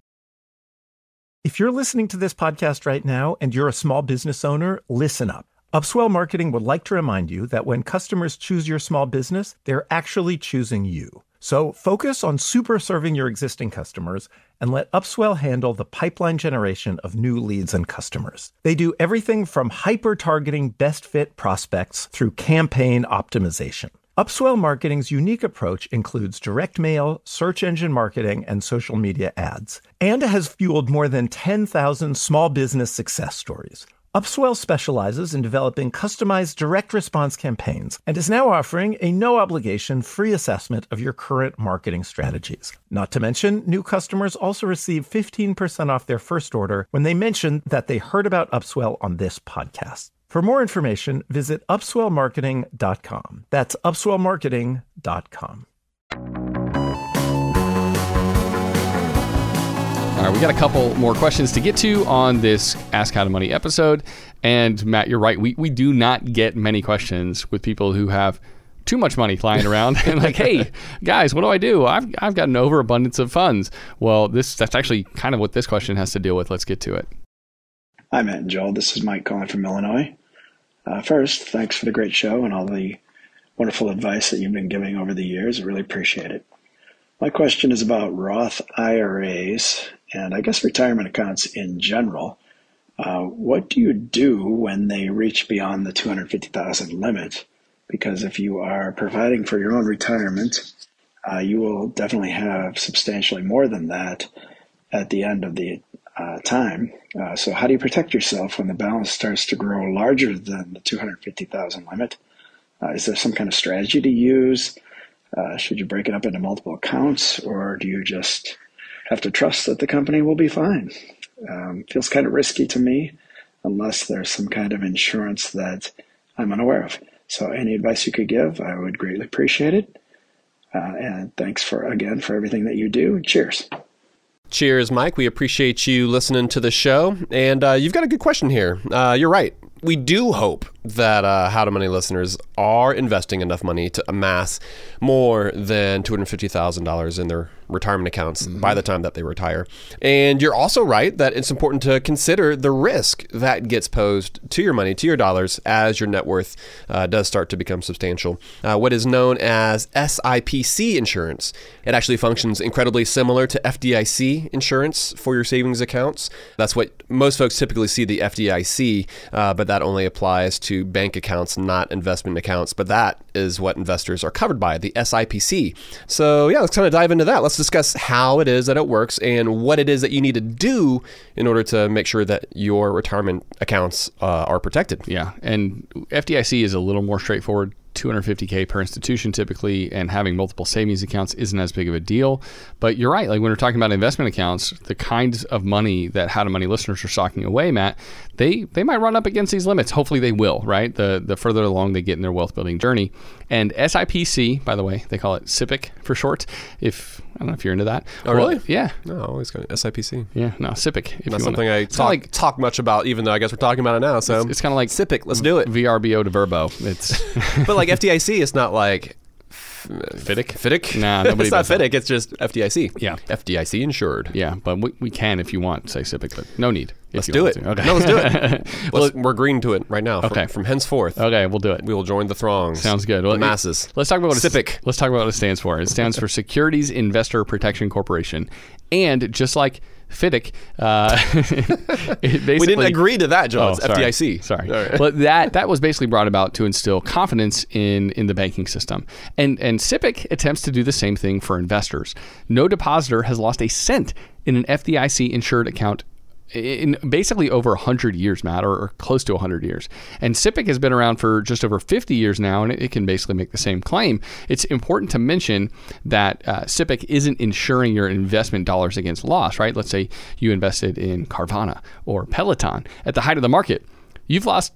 If you're listening to this podcast right now and you're a small business owner, listen up. Upswell Marketing would like to remind you that when customers choose your small business, they're actually choosing you. So focus on super serving your existing customers and let Upswell handle the pipeline generation of new leads and customers. They do everything from hyper-targeting best fit prospects through campaign optimization. Upswell Marketing's unique approach includes direct mail, search engine marketing, and social media ads, and has fueled more than 10,000 small business success stories. Upswell specializes in developing customized direct response campaigns and is now offering a no-obligation free assessment of your current marketing strategies. Not to mention, new customers also receive 15% off their first order when they mention that they heard about Upswell on this podcast. For more information, visit upswellmarketing.com. That's upswellmarketing.com. All right, we got a couple more questions to get to on this Ask How to Money episode. And Matt, you're right. We do not get many questions with people who have too much money flying around and like, hey, guys, what do I do? I've got an overabundance of funds. Well, that's actually kind of what this question has to deal with. Let's get to it. Hi, Matt and Joel. This is Mike calling from Illinois. First, thanks for the great show and all the wonderful advice that you've been giving over the years. I really appreciate it. My question is about Roth IRAs and I guess retirement accounts in general. What do you do when they reach beyond the $250,000 limit? Because if you are providing for your own retirement, you will definitely have substantially more than that at the end of the time. So how do you protect yourself when the balance starts to grow larger than the $250,000 limit? Is there some kind of strategy to use? Should you break it up into multiple accounts, or do you just have to trust that the company will be fine? Feels kind of risky to me, unless there's some kind of insurance that I'm unaware of. So any advice you could give, I would greatly appreciate it. And thanks again for everything that you do. Cheers. Cheers, Mike. We appreciate you listening to the show. And you've got a good question here. You're right. We do hope that How to Money listeners are investing enough money to amass more than $250,000 in their retirement accounts by the time that they retire. And you're also right that it's important to consider the risk that gets posed to your money, to your dollars, as your net worth does start to become substantial. What is known as SIPC insurance. It actually functions incredibly similar to FDIC insurance for your savings accounts. That's what most folks typically see the FDIC, but that only applies to bank accounts, not investment accounts. But that is what investors are covered by, the SIPC. So yeah, let's kind of dive into that. Let's discuss how it is that it works and what it is that you need to do in order to make sure that your retirement accounts are protected. Yeah, and FDIC is a little more straightforward. $250K per institution typically, and having multiple savings accounts isn't as big of a deal. But you're right, like when we're talking about investment accounts, the kinds of money that How to Money listeners are socking away, Matt, they might run up against these limits. Hopefully they will, right? The further along they get in their wealth building journey. And SIPC, by the way, they call it SIPC for short. I don't know if you're into that. Oh, really? Yeah. No, I always got SIPC. Yeah, no, SIPC. Not something I talk much about, even though I guess we're talking about it now. So it's kind of like SIPC. Let's do it. VRBO to Verbo. It's but like FDIC, it's not like FDIC? Nah, nobody it's not does that. FDIC. It's just FDIC. Yeah. FDIC insured. Yeah, but we can if you want, say SIPC, but no need. Let's do it. Okay. No, let's do it. We're agreeing to it right now. Okay. From henceforth. Okay, we'll do it. We will join the throngs. Sounds good. The masses. Let's talk about what SIPC. Let's talk about what it stands for. It stands for Securities Investor Protection Corporation. And just like FDIC, we didn't agree to that, John. It's sorry. FDIC. Sorry. Right. But that was basically brought about to instill confidence in the banking system. And SIPC attempts to do the same thing for investors. No depositor has lost a cent in an FDIC insured account in basically over 100 years, Matt, or close to 100 years. And SIPC has been around for just over 50 years now, and it can basically make the same claim. It's important to mention that SIPC isn't insuring your investment dollars against loss, right? Let's say you invested in Carvana or Peloton at the height of the market. You've lost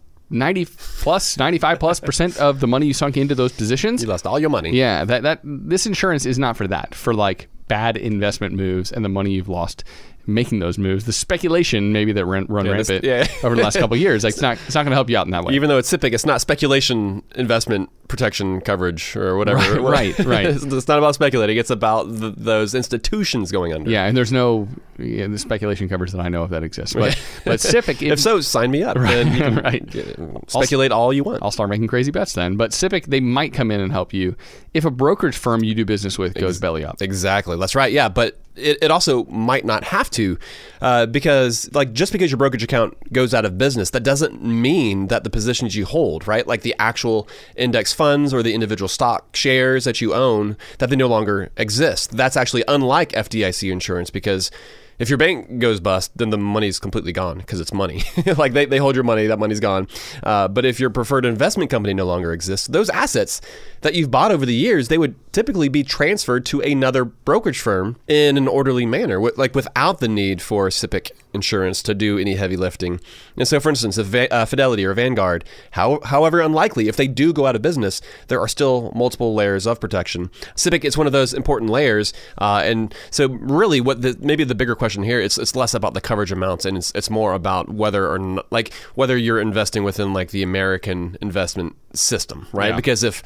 95% of the money you sunk into those positions. You lost all your money. Yeah, this insurance is not for that, for like bad investment moves and the money you've lost making those moves, the speculation maybe that run rampant over the last couple of years. Like it's not going to help you out in that way. Even though it's SIPC, it's not speculation investment protection coverage or whatever. Right. It's not about speculating. It's about those institutions going under. Yeah, and there's no the speculation coverage that I know of that exists. But SIPC, if so, sign me up. Then you can speculate all you want. I'll start making crazy bets then. But SIPC, they might come in and help you if a brokerage firm you do business with goes belly up. Exactly. That's right. Yeah, but it also might not have to, because just because your brokerage account goes out of business, that doesn't mean that the positions you hold, right, like the actual index funds or the individual stock shares that you own, that they no longer exist. That's actually unlike FDIC insurance, because if your bank goes bust, then the money's completely gone because it's money. Like they hold your money, that money's gone. But if your preferred investment company no longer exists, those assets that you've bought over the years, they would typically be transferred to another brokerage firm in an orderly manner, without the need for SIPC insurance to do any heavy lifting. And so, for instance, if Fidelity or Vanguard, however unlikely, if they do go out of business, there are still multiple layers of protection. SIPC is one of those important layers. And so really maybe the bigger question here, it's less about the coverage amounts, and it's more about whether or not, whether you're investing within the American investment system, right? Yeah. Because if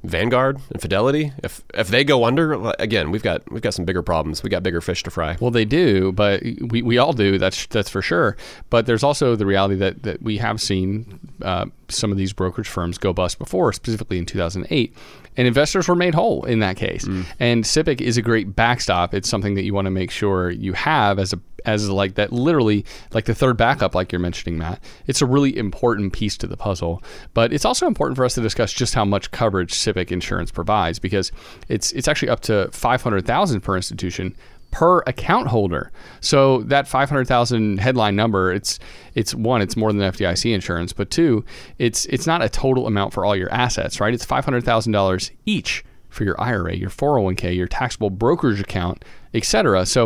Vanguard and Fidelity, if they go under, again, we've got some bigger problems. We got bigger fish to fry. Well, they do, but we all do. That's for sure. But there's also the reality that we have seen some of these brokerage firms go bust before, specifically in 2008. And investors were made whole in that case. And SIPC is a great backstop. It's something that you want to make sure you have as like that, literally like the third backup, like you're mentioning, Matt. It's a really important piece to the puzzle. But it's also important for us to discuss just how much coverage SIPC insurance provides, because it's actually up to $500,000 per institution per account holder. So that 500,000 headline number, it's one, it's more than FDIC insurance, but two, it's not a total amount for all your assets, right? It's $500,000 each for your IRA, your 401k, your taxable brokerage account, etc. So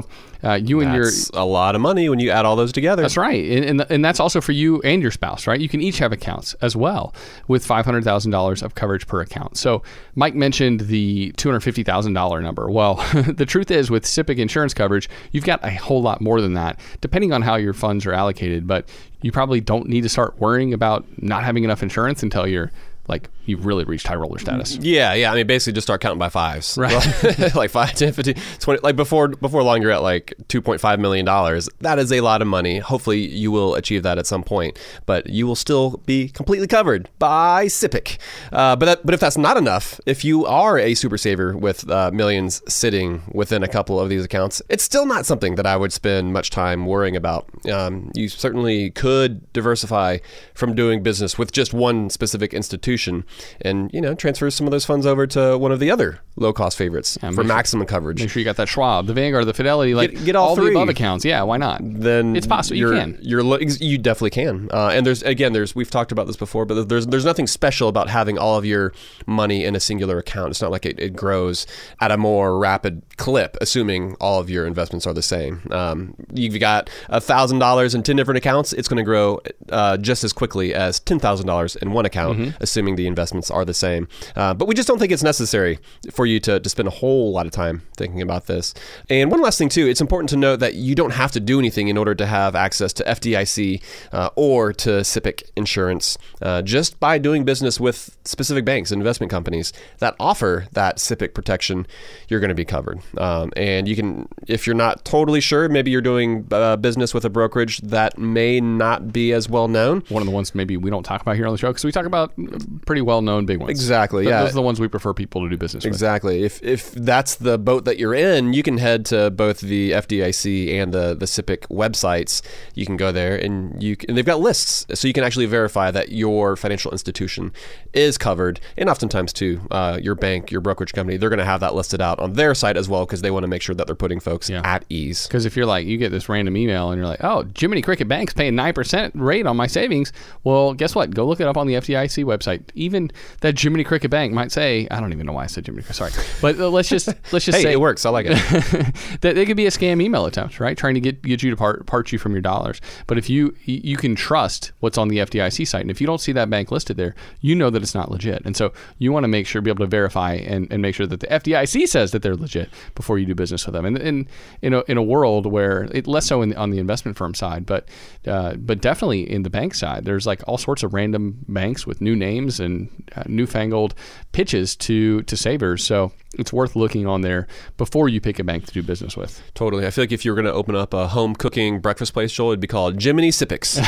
that's a lot of money when you add all those together. That's right. And that's also for you and your spouse, right? You can each have accounts as well with $500,000 of coverage per account. So Mike mentioned the $250,000 number. Well, the truth is with SIPC insurance coverage, you've got a whole lot more than that, depending on how your funds are allocated. But you probably don't need to start worrying about not having enough insurance until you've really reached high roller status. Yeah. I mean, basically just start counting by fives. Right. Like 5, 10, 15, 20. Like before long, you're at like $2.5 million. That is a lot of money. Hopefully you will achieve that at some point, but you will still be completely covered by SIPC. But if that's not enough, if you are a super saver with millions sitting within a couple of these accounts, it's still not something that I would spend much time worrying about. You certainly could diversify from doing business with just one specific institution and transfer some of those funds over to one of the other low-cost favorites for maximum coverage. Make sure you got that Schwab, the Vanguard, the Fidelity, get all three. The above accounts. Yeah, why not? Then it's possible. You can. You definitely can. And there's we've talked about this before, but there's nothing special about having all of your money in a singular account. It's not like it grows at a more rapid clip, assuming all of your investments are the same. You've got $1,000 in 10 different accounts. It's going to grow just as quickly as $10,000 in one account, assuming the investments are the same. But we just don't think it's necessary for you to spend a whole lot of time thinking about this. And one last thing too, it's important to note that you don't have to do anything in order to have access to FDIC or to SIPC insurance. Just by doing business with specific banks and investment companies that offer that SIPC protection, you're going to be covered. And you can, if you're not totally sure, maybe you're doing business with a brokerage that may not be as well known. One of the ones maybe we don't talk about here on the show because we talk about pretty well-known big ones. Exactly, yeah. Those are the ones we prefer people to do business with. Exactly. If that's the boat that you're in, you can head to both the FDIC and the SIPC websites. You can go there and they've got lists, so you can actually verify that your financial institution is covered. And oftentimes too, your bank, your brokerage company, they're going to have that listed out on their site as well because they want to make sure that they're putting folks at ease. Because if you're like, you get this random email and you're like, oh, Jiminy Cricket Bank's paying 9% rate on my savings. Well, guess what? Go look it up on the FDIC website. Even that Jiminy Cricket Bank might say, I don't even know why I said Jiminy Cricket. Sorry, but let's just hey, say it works. I like it. that they could be a scam email attempt, right? Trying to get you to part you from your dollars. But if you can trust what's on the FDIC site, and if you don't see that bank listed there, you know that it's not legit. And so you want to make sure, be able to verify and make sure that the FDIC says that they're legit before you do business with them. And in a world where less so on the investment firm side, but definitely in the bank side, there's like all sorts of random banks with new names and newfangled pitches to savers. So it's worth looking on there before you pick a bank to do business with. Totally. I feel like if you were going to open up a home cooking breakfast place, Joel, it'd be called Jiminy SIPC.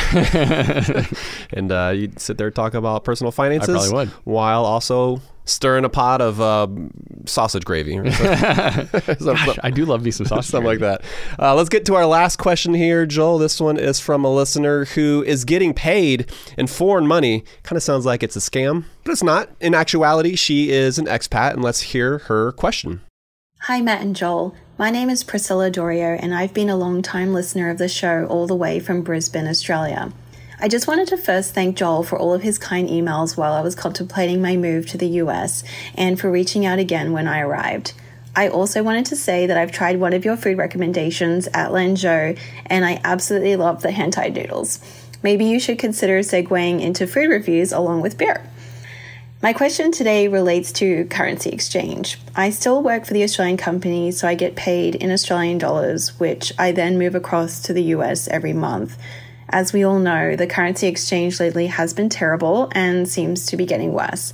And you'd sit there and talk about personal finances. I probably would. While also stirring a pot of sausage gravy. Gosh, I do love me some sausage Something gravy. like that. Let's get to our last question here, Joel. This one is from a listener who is getting paid in foreign money. Kind of sounds like it's a scam, but it's not. In actuality, she is an expat, and let's hear her question. Hi, Matt and Joel. My name is Priscilla Dorio, and I've been a long-time listener of the show all the way from Brisbane, Australia. I just wanted to first thank Joel for all of his kind emails while I was contemplating my move to the US and for reaching out again when I arrived. I also wanted to say that I've tried one of your food recommendations at Lanzhou and I absolutely love the hentai noodles. Maybe you should consider segueing into food reviews along with beer. My question today relates to currency exchange. I still work for the Australian company, so I get paid in Australian dollars, which I then move across to the US every month. As we all know, the currency exchange lately has been terrible and seems to be getting worse.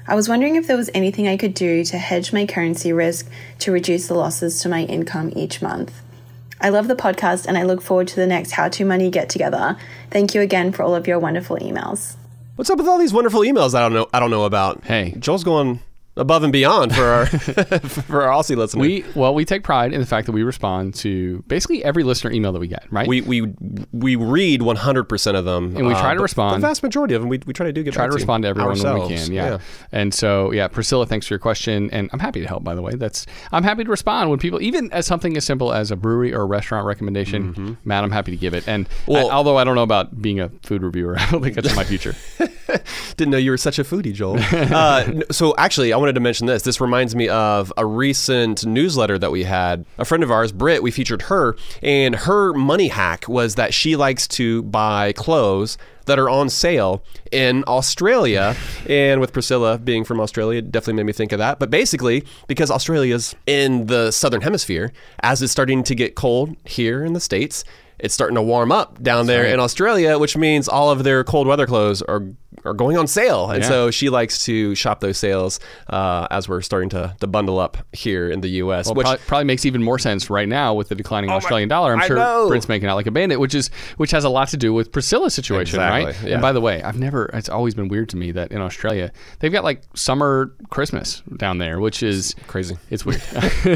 I was wondering if there was anything I could do to hedge my currency risk to reduce the losses to my income each month. I love the podcast and I look forward to the next How To Money get together. Thank you again for all of your wonderful emails. What's up with all these wonderful emails I don't know about? Hey, Joel's going above and beyond for our for our Aussie listeners. We take pride in the fact that we respond to basically every listener email that we get, right? We read 100% of them, and we try to respond. The vast majority of them, we try to do try to respond to everyone when we can. Yeah. And so Priscilla, thanks for your question, and I'm happy to help. By the way, I'm happy to respond when people, even as something as simple as a brewery or a restaurant recommendation. Matt, I'm happy to give it. And although I don't know about being a food reviewer, I don't think that's in my future. Didn't know you were such a foodie, Joel. So actually, I wanted to mention this. This reminds me of a recent newsletter that we had. A friend of ours, Britt, we featured her, and her money hack was that she likes to buy clothes that are on sale in Australia. And with Priscilla being from Australia, it definitely made me think of that. But basically, because Australia's in the southern hemisphere, as it's starting to get cold here in the States, it's starting to warm up down there in Australia, which means all of their cold weather clothes are going on sale. And so she likes to shop those sales as we're starting to bundle up here in the U.S. Well, which probably makes even more sense right now with the declining Australian dollar. I'm sure Britt's making out like a bandit, which has a lot to do with Priscilla's situation, right? Yeah. And by the way, it's always been weird to me that in Australia, they've got like summer Christmas down there, which is crazy. It's weird.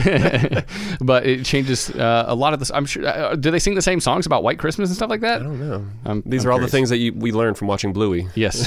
But it changes a lot of this. I'm sure. Do they sing the same songs about white Christmas and stuff like that? I don't know. These are all the things that we learned from watching Bluey. Yes.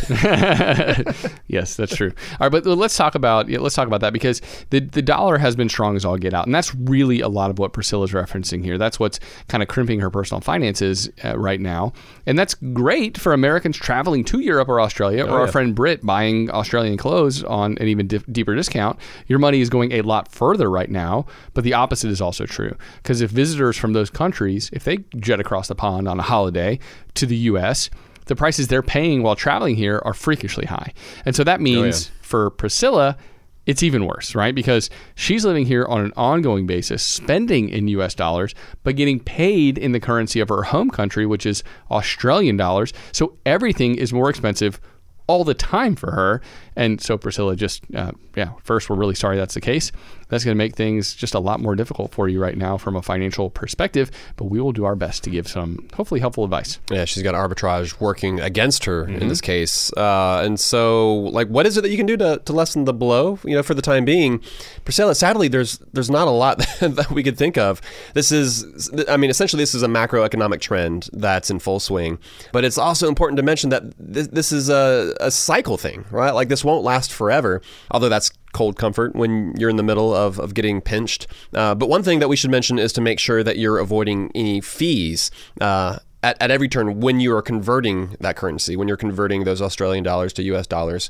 Yes, that's true. All right, but let's talk about that, because the dollar has been strong as all get out, and that's really a lot of what Priscilla's referencing here. That's what's kind of crimping her personal finances right now, and that's great for Americans traveling to Europe or Australia, or our friend Britt buying Australian clothes on an even deeper discount. Your money is going a lot further right now, but the opposite is also true, because if visitors from those countries, if they jet across the pond on a holiday to the U.S., the prices they're paying while traveling here are freakishly high. And so that means for Priscilla, it's even worse, right? Because she's living here on an ongoing basis, spending in US dollars, but getting paid in the currency of her home country, which is Australian dollars. So everything is more expensive all the time for her. And so Priscilla, first, we're really sorry that's the case. That's going to make things just a lot more difficult for you right now from a financial perspective, but we will do our best to give some hopefully helpful advice. Yeah, she's got arbitrage working against her in this case. And so, what is it that you can do to lessen the blow, for the time being? Priscilla, sadly, there's not a lot that we could think of. Essentially, this is a macroeconomic trend that's in full swing, but it's also important to mention that this is a cycle thing, right? Like, this won't last forever, although that's cold comfort when you're in the middle of getting pinched. But one thing that we should mention is to make sure that you're avoiding any fees at every turn when you are converting that currency, when you're converting those Australian dollars to US dollars.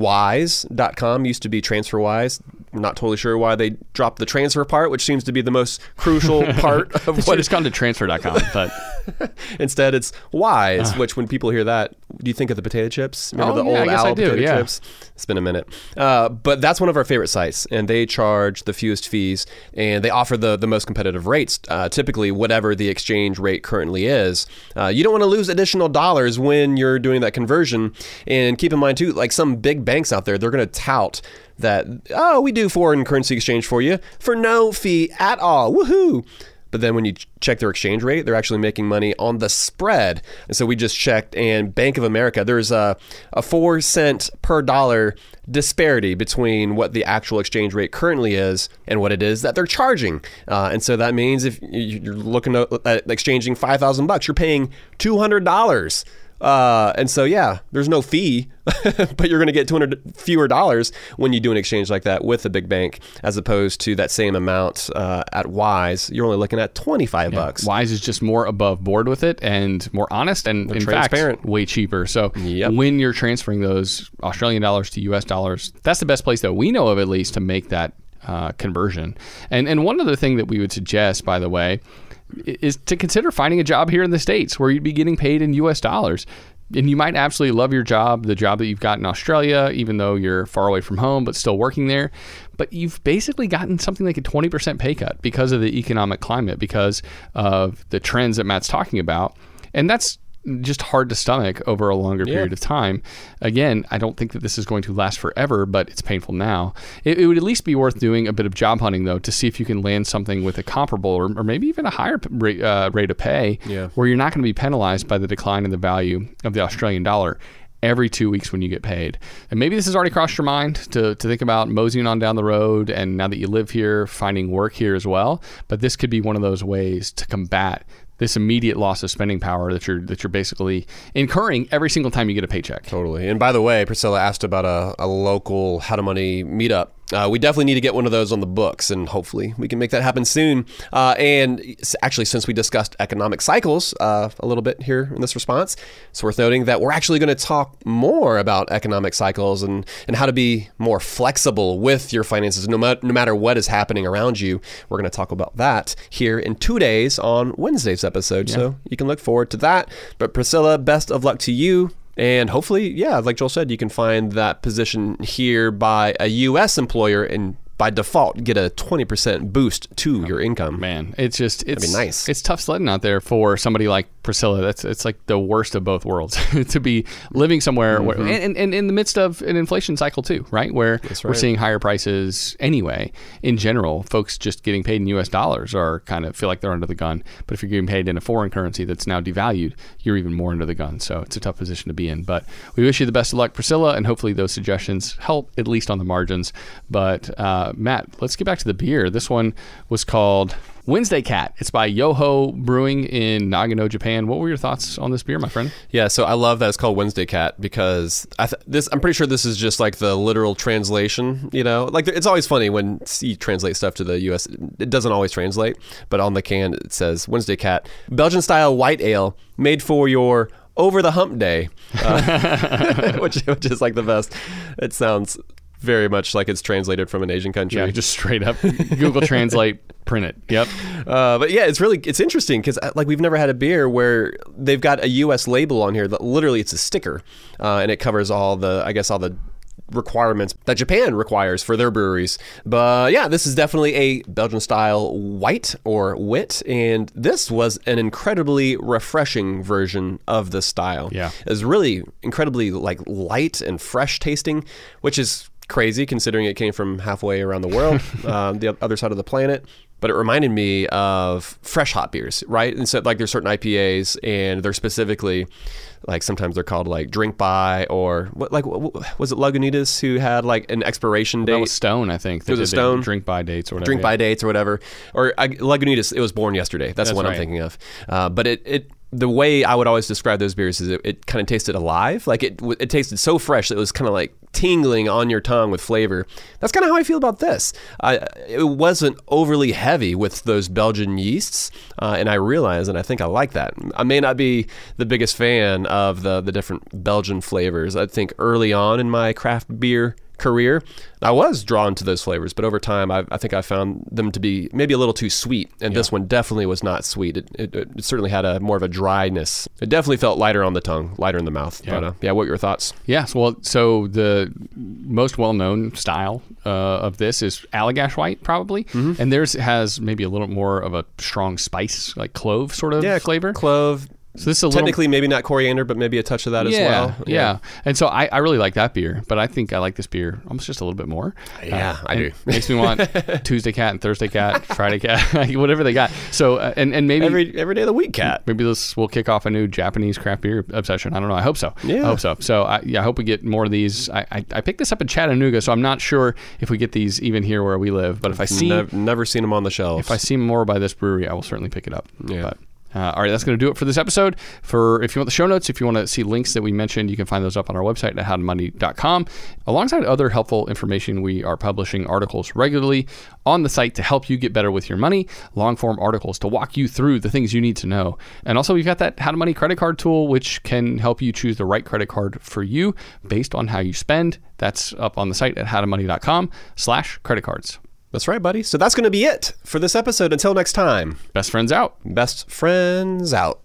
Wise.com used to be TransferWise. I'm not totally sure why they dropped the transfer part, which seems to be the most crucial part of what it's gone to transfer.com, but instead it's Wise, which when people hear that, do you think of the potato chips? Remember the old Al potato chips? It's been a minute. But that's one of our favorite sites, and they charge the fewest fees, and they offer the most competitive rates, typically whatever the exchange rate currently is. You don't want to lose additional dollars when you're doing that conversion. And keep in mind, too, like some big banks out there, they're going to tout that, we do foreign currency exchange for you for no fee at all. Woohoo! But then when you check their exchange rate, they're actually making money on the spread. And so we just checked, and Bank of America, there's a 4 cent per dollar disparity between what the actual exchange rate currently is and what it is that they're charging. And so that means if you're looking at exchanging $5,000, you're paying $200. And so, there's no fee, but you're going to get $200 fewer dollars when you do an exchange like that with a big bank, as opposed to that same amount at Wise. You're only looking at $25. Wise is just more above board with it and more honest and, in fact, way cheaper. So when you're transferring those Australian dollars to US dollars, that's the best place that we know of, at least, to make that conversion. And one other thing that we would suggest, by the way, is to consider finding a job here in the States where you'd be getting paid in US dollars. And you might absolutely love your job, the job that you've got in Australia, even though you're far away from home, but still working there. But you've basically gotten something like a 20% pay cut because of the economic climate, because of the trends that Matt's talking about. And that's just hard to stomach over a longer period of time. Again, I don't think that this is going to last forever, but it's painful now. It would at least be worth doing a bit of job hunting, though, to see if you can land something with a comparable or maybe even a higher rate of pay where you're not going to be penalized by the decline in the value of the Australian dollar every 2 weeks when you get paid. And maybe this has already crossed your mind to think about moseying on down the road, and now that you live here, finding work here as well. But this could be one of those ways to combat this immediate loss of spending power that you're basically incurring every single time you get a paycheck. Totally. And by the way, Priscilla asked about a local How to Money meetup. We definitely need to get one of those on the books, and hopefully we can make that happen soon. And actually, since we discussed economic cycles a little bit here in this response, it's worth noting that we're actually going to talk more about economic cycles and how to be more flexible with your finances no matter what is happening around you. We're going to talk about that here in 2 days on Wednesday's episode, so you can look forward to that. But Priscilla, best of luck to you. And hopefully, like Joel said, you can find that position here by a U.S. employer and by default get a 20% boost to your income. Man, it's That'd be nice. It's tough sledding out there for somebody like Priscilla. It's like the worst of both worlds to be living somewhere where, and in the midst of an inflation cycle too, right? Where we're seeing higher prices anyway. In general, folks just getting paid in U.S. dollars are kind of feel like they're under the gun. But if you're getting paid in a foreign currency that's now devalued, you're even more under the gun. So it's a tough position to be in. But we wish you the best of luck, Priscilla, and hopefully those suggestions help at least on the margins. But Matt, let's get back to the beer. This one was called Wednesday Cat. It's by Yoho Brewing in Nagano, Japan. What were your thoughts on this beer, my friend? Yeah, so I love that it's called Wednesday Cat because I'm pretty sure this is just like the literal translation, you know? Like it's always funny when you translate stuff to the US, it doesn't always translate, but on the can it says Wednesday Cat, Belgian style white ale made for your over the hump day, which is like the best. It sounds very much like it's translated from an Asian country. Yeah, just straight up Google Translate, print it. Yep. But yeah, it's interesting because like we've never had a beer where they've got a U.S. label on here that literally it's a sticker, and it covers all the requirements that Japan requires for their breweries. But yeah, this is definitely a Belgian style white or wit, and this was an incredibly refreshing version of the style. Yeah. It's really incredibly like light and fresh tasting, which is crazy considering it came from halfway around the world, the other side of the planet. But it reminded me of fresh hot beers, right? And so like there's certain IPAs and they're specifically like sometimes they're called like drink by or what was it Lagunitas who had like an expiration date? That was Stone, I think. It was a Stone. Drink by dates or whatever. Drink by dates or whatever. Or Lagunitas, it was born yesterday. That's what I'm thinking of. But the way I would always describe those beers is it kind of tasted alive. Like it tasted so fresh that it was kind of like tingling on your tongue with flavor. That's kind of how I feel about this. It wasn't overly heavy with those Belgian yeasts, and I realize, and I think I like that. I may not be the biggest fan of the different Belgian flavors. I think early on in my craft beer career, I was drawn to those flavors, but over time, I think I found them to be maybe a little too sweet, and this one definitely was not sweet. It certainly had more of a dryness. It definitely felt lighter on the tongue, lighter in the mouth. Yeah. But what were your thoughts? Yeah, so the most well-known style of this is Allagash White, probably, and theirs has maybe a little more of a strong spice, like clove sort of flavor. Clove. So this is technically maybe not coriander, but maybe a touch of that as well. Yeah. And so I really like that beer, but I think I like this beer almost just a little bit more. Yeah, I do. Makes me want Tuesday Cat and Thursday Cat, Friday Cat, whatever they got. So and maybe every day of the week Cat. Maybe this will kick off a new Japanese craft beer obsession. I don't know. I hope so. Yeah. I hope so. So I hope we get more of these. I picked this up in Chattanooga, so I'm not sure if we get these even here where we live. But if I see never seen them on the shelves. If I see more by this brewery, I will certainly pick it up. Yeah. But, all right, that's going to do it for this episode. If you want the show notes, if you want to see links that we mentioned, you can find those up on our website at howtomoney.com. Alongside other helpful information, we are publishing articles regularly on the site to help you get better with your money, long-form articles to walk you through the things you need to know. And also, we've got that How to Money credit card tool, which can help you choose the right credit card for you based on how you spend. That's up on the site at howtomoney.com/credit cards. That's right, buddy. So that's going to be it for this episode. Until next time. Best friends out. Best friends out.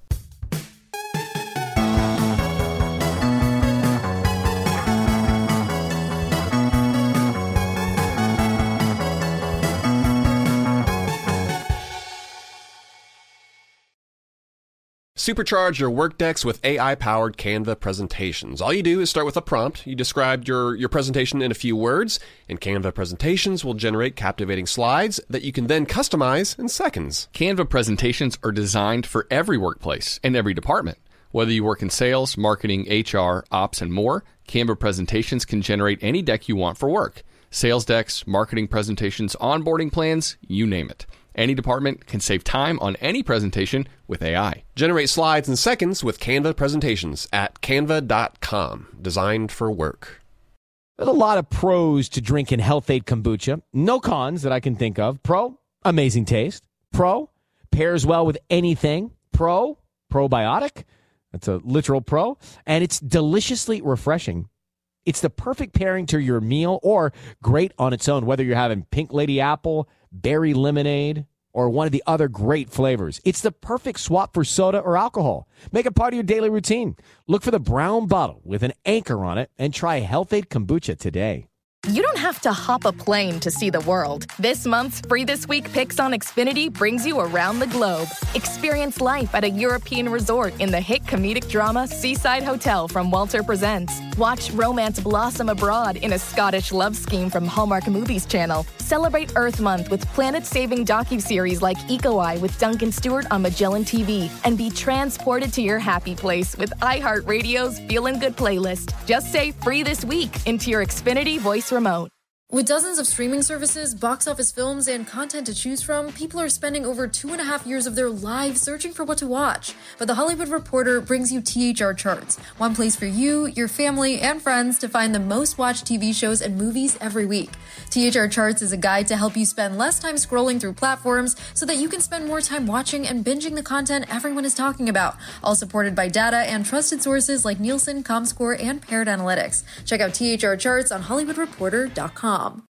Supercharge your work decks with AI-powered Canva presentations. All you do is start with a prompt. You describe your presentation in a few words, and Canva presentations will generate captivating slides that you can then customize in seconds. Canva presentations are designed for every workplace and every department. Whether you work in sales, marketing, HR, ops, and more, Canva presentations can generate any deck you want for work. Sales decks, marketing presentations, onboarding plans, you name it. Any department can save time on any presentation with AI. Generate slides in seconds with Canva presentations at canva.com. Designed for work. There's a lot of pros to drinking Health-Ade kombucha. No cons that I can think of. Pro, amazing taste. Pro, pairs well with anything. Pro, probiotic. That's a literal pro. And it's deliciously refreshing. It's the perfect pairing to your meal or great on its own, whether you're having Pink Lady Apple, berry lemonade, or one of the other great flavors. It's the perfect swap for soda or alcohol. Make it part of your daily routine. Look for the brown bottle with an anchor on it and try Health-Ade kombucha today. You don't have to hop a plane to see the world. This month's Free This Week Picks on Xfinity brings you around the globe. Experience life at a European resort in the hit comedic drama Seaside Hotel from Walter Presents. Watch romance blossom abroad in a Scottish love scheme from Hallmark Movies Channel. Celebrate Earth Month with planet-saving docuseries like Eco Eye with Duncan Stewart on Magellan TV. And be transported to your happy place with iHeartRadio's Feelin' Good playlist. Just say Free This Week into your Xfinity voice remote. With dozens of streaming services, box office films, and content to choose from, people are spending over 2.5 years of their lives searching for what to watch. But The Hollywood Reporter brings you THR Charts, one place for you, your family, and friends to find the most watched TV shows and movies every week. THR Charts is a guide to help you spend less time scrolling through platforms so that you can spend more time watching and binging the content everyone is talking about, all supported by data and trusted sources like Nielsen, Comscore, and Paired Analytics. Check out THR Charts on HollywoodReporter.com.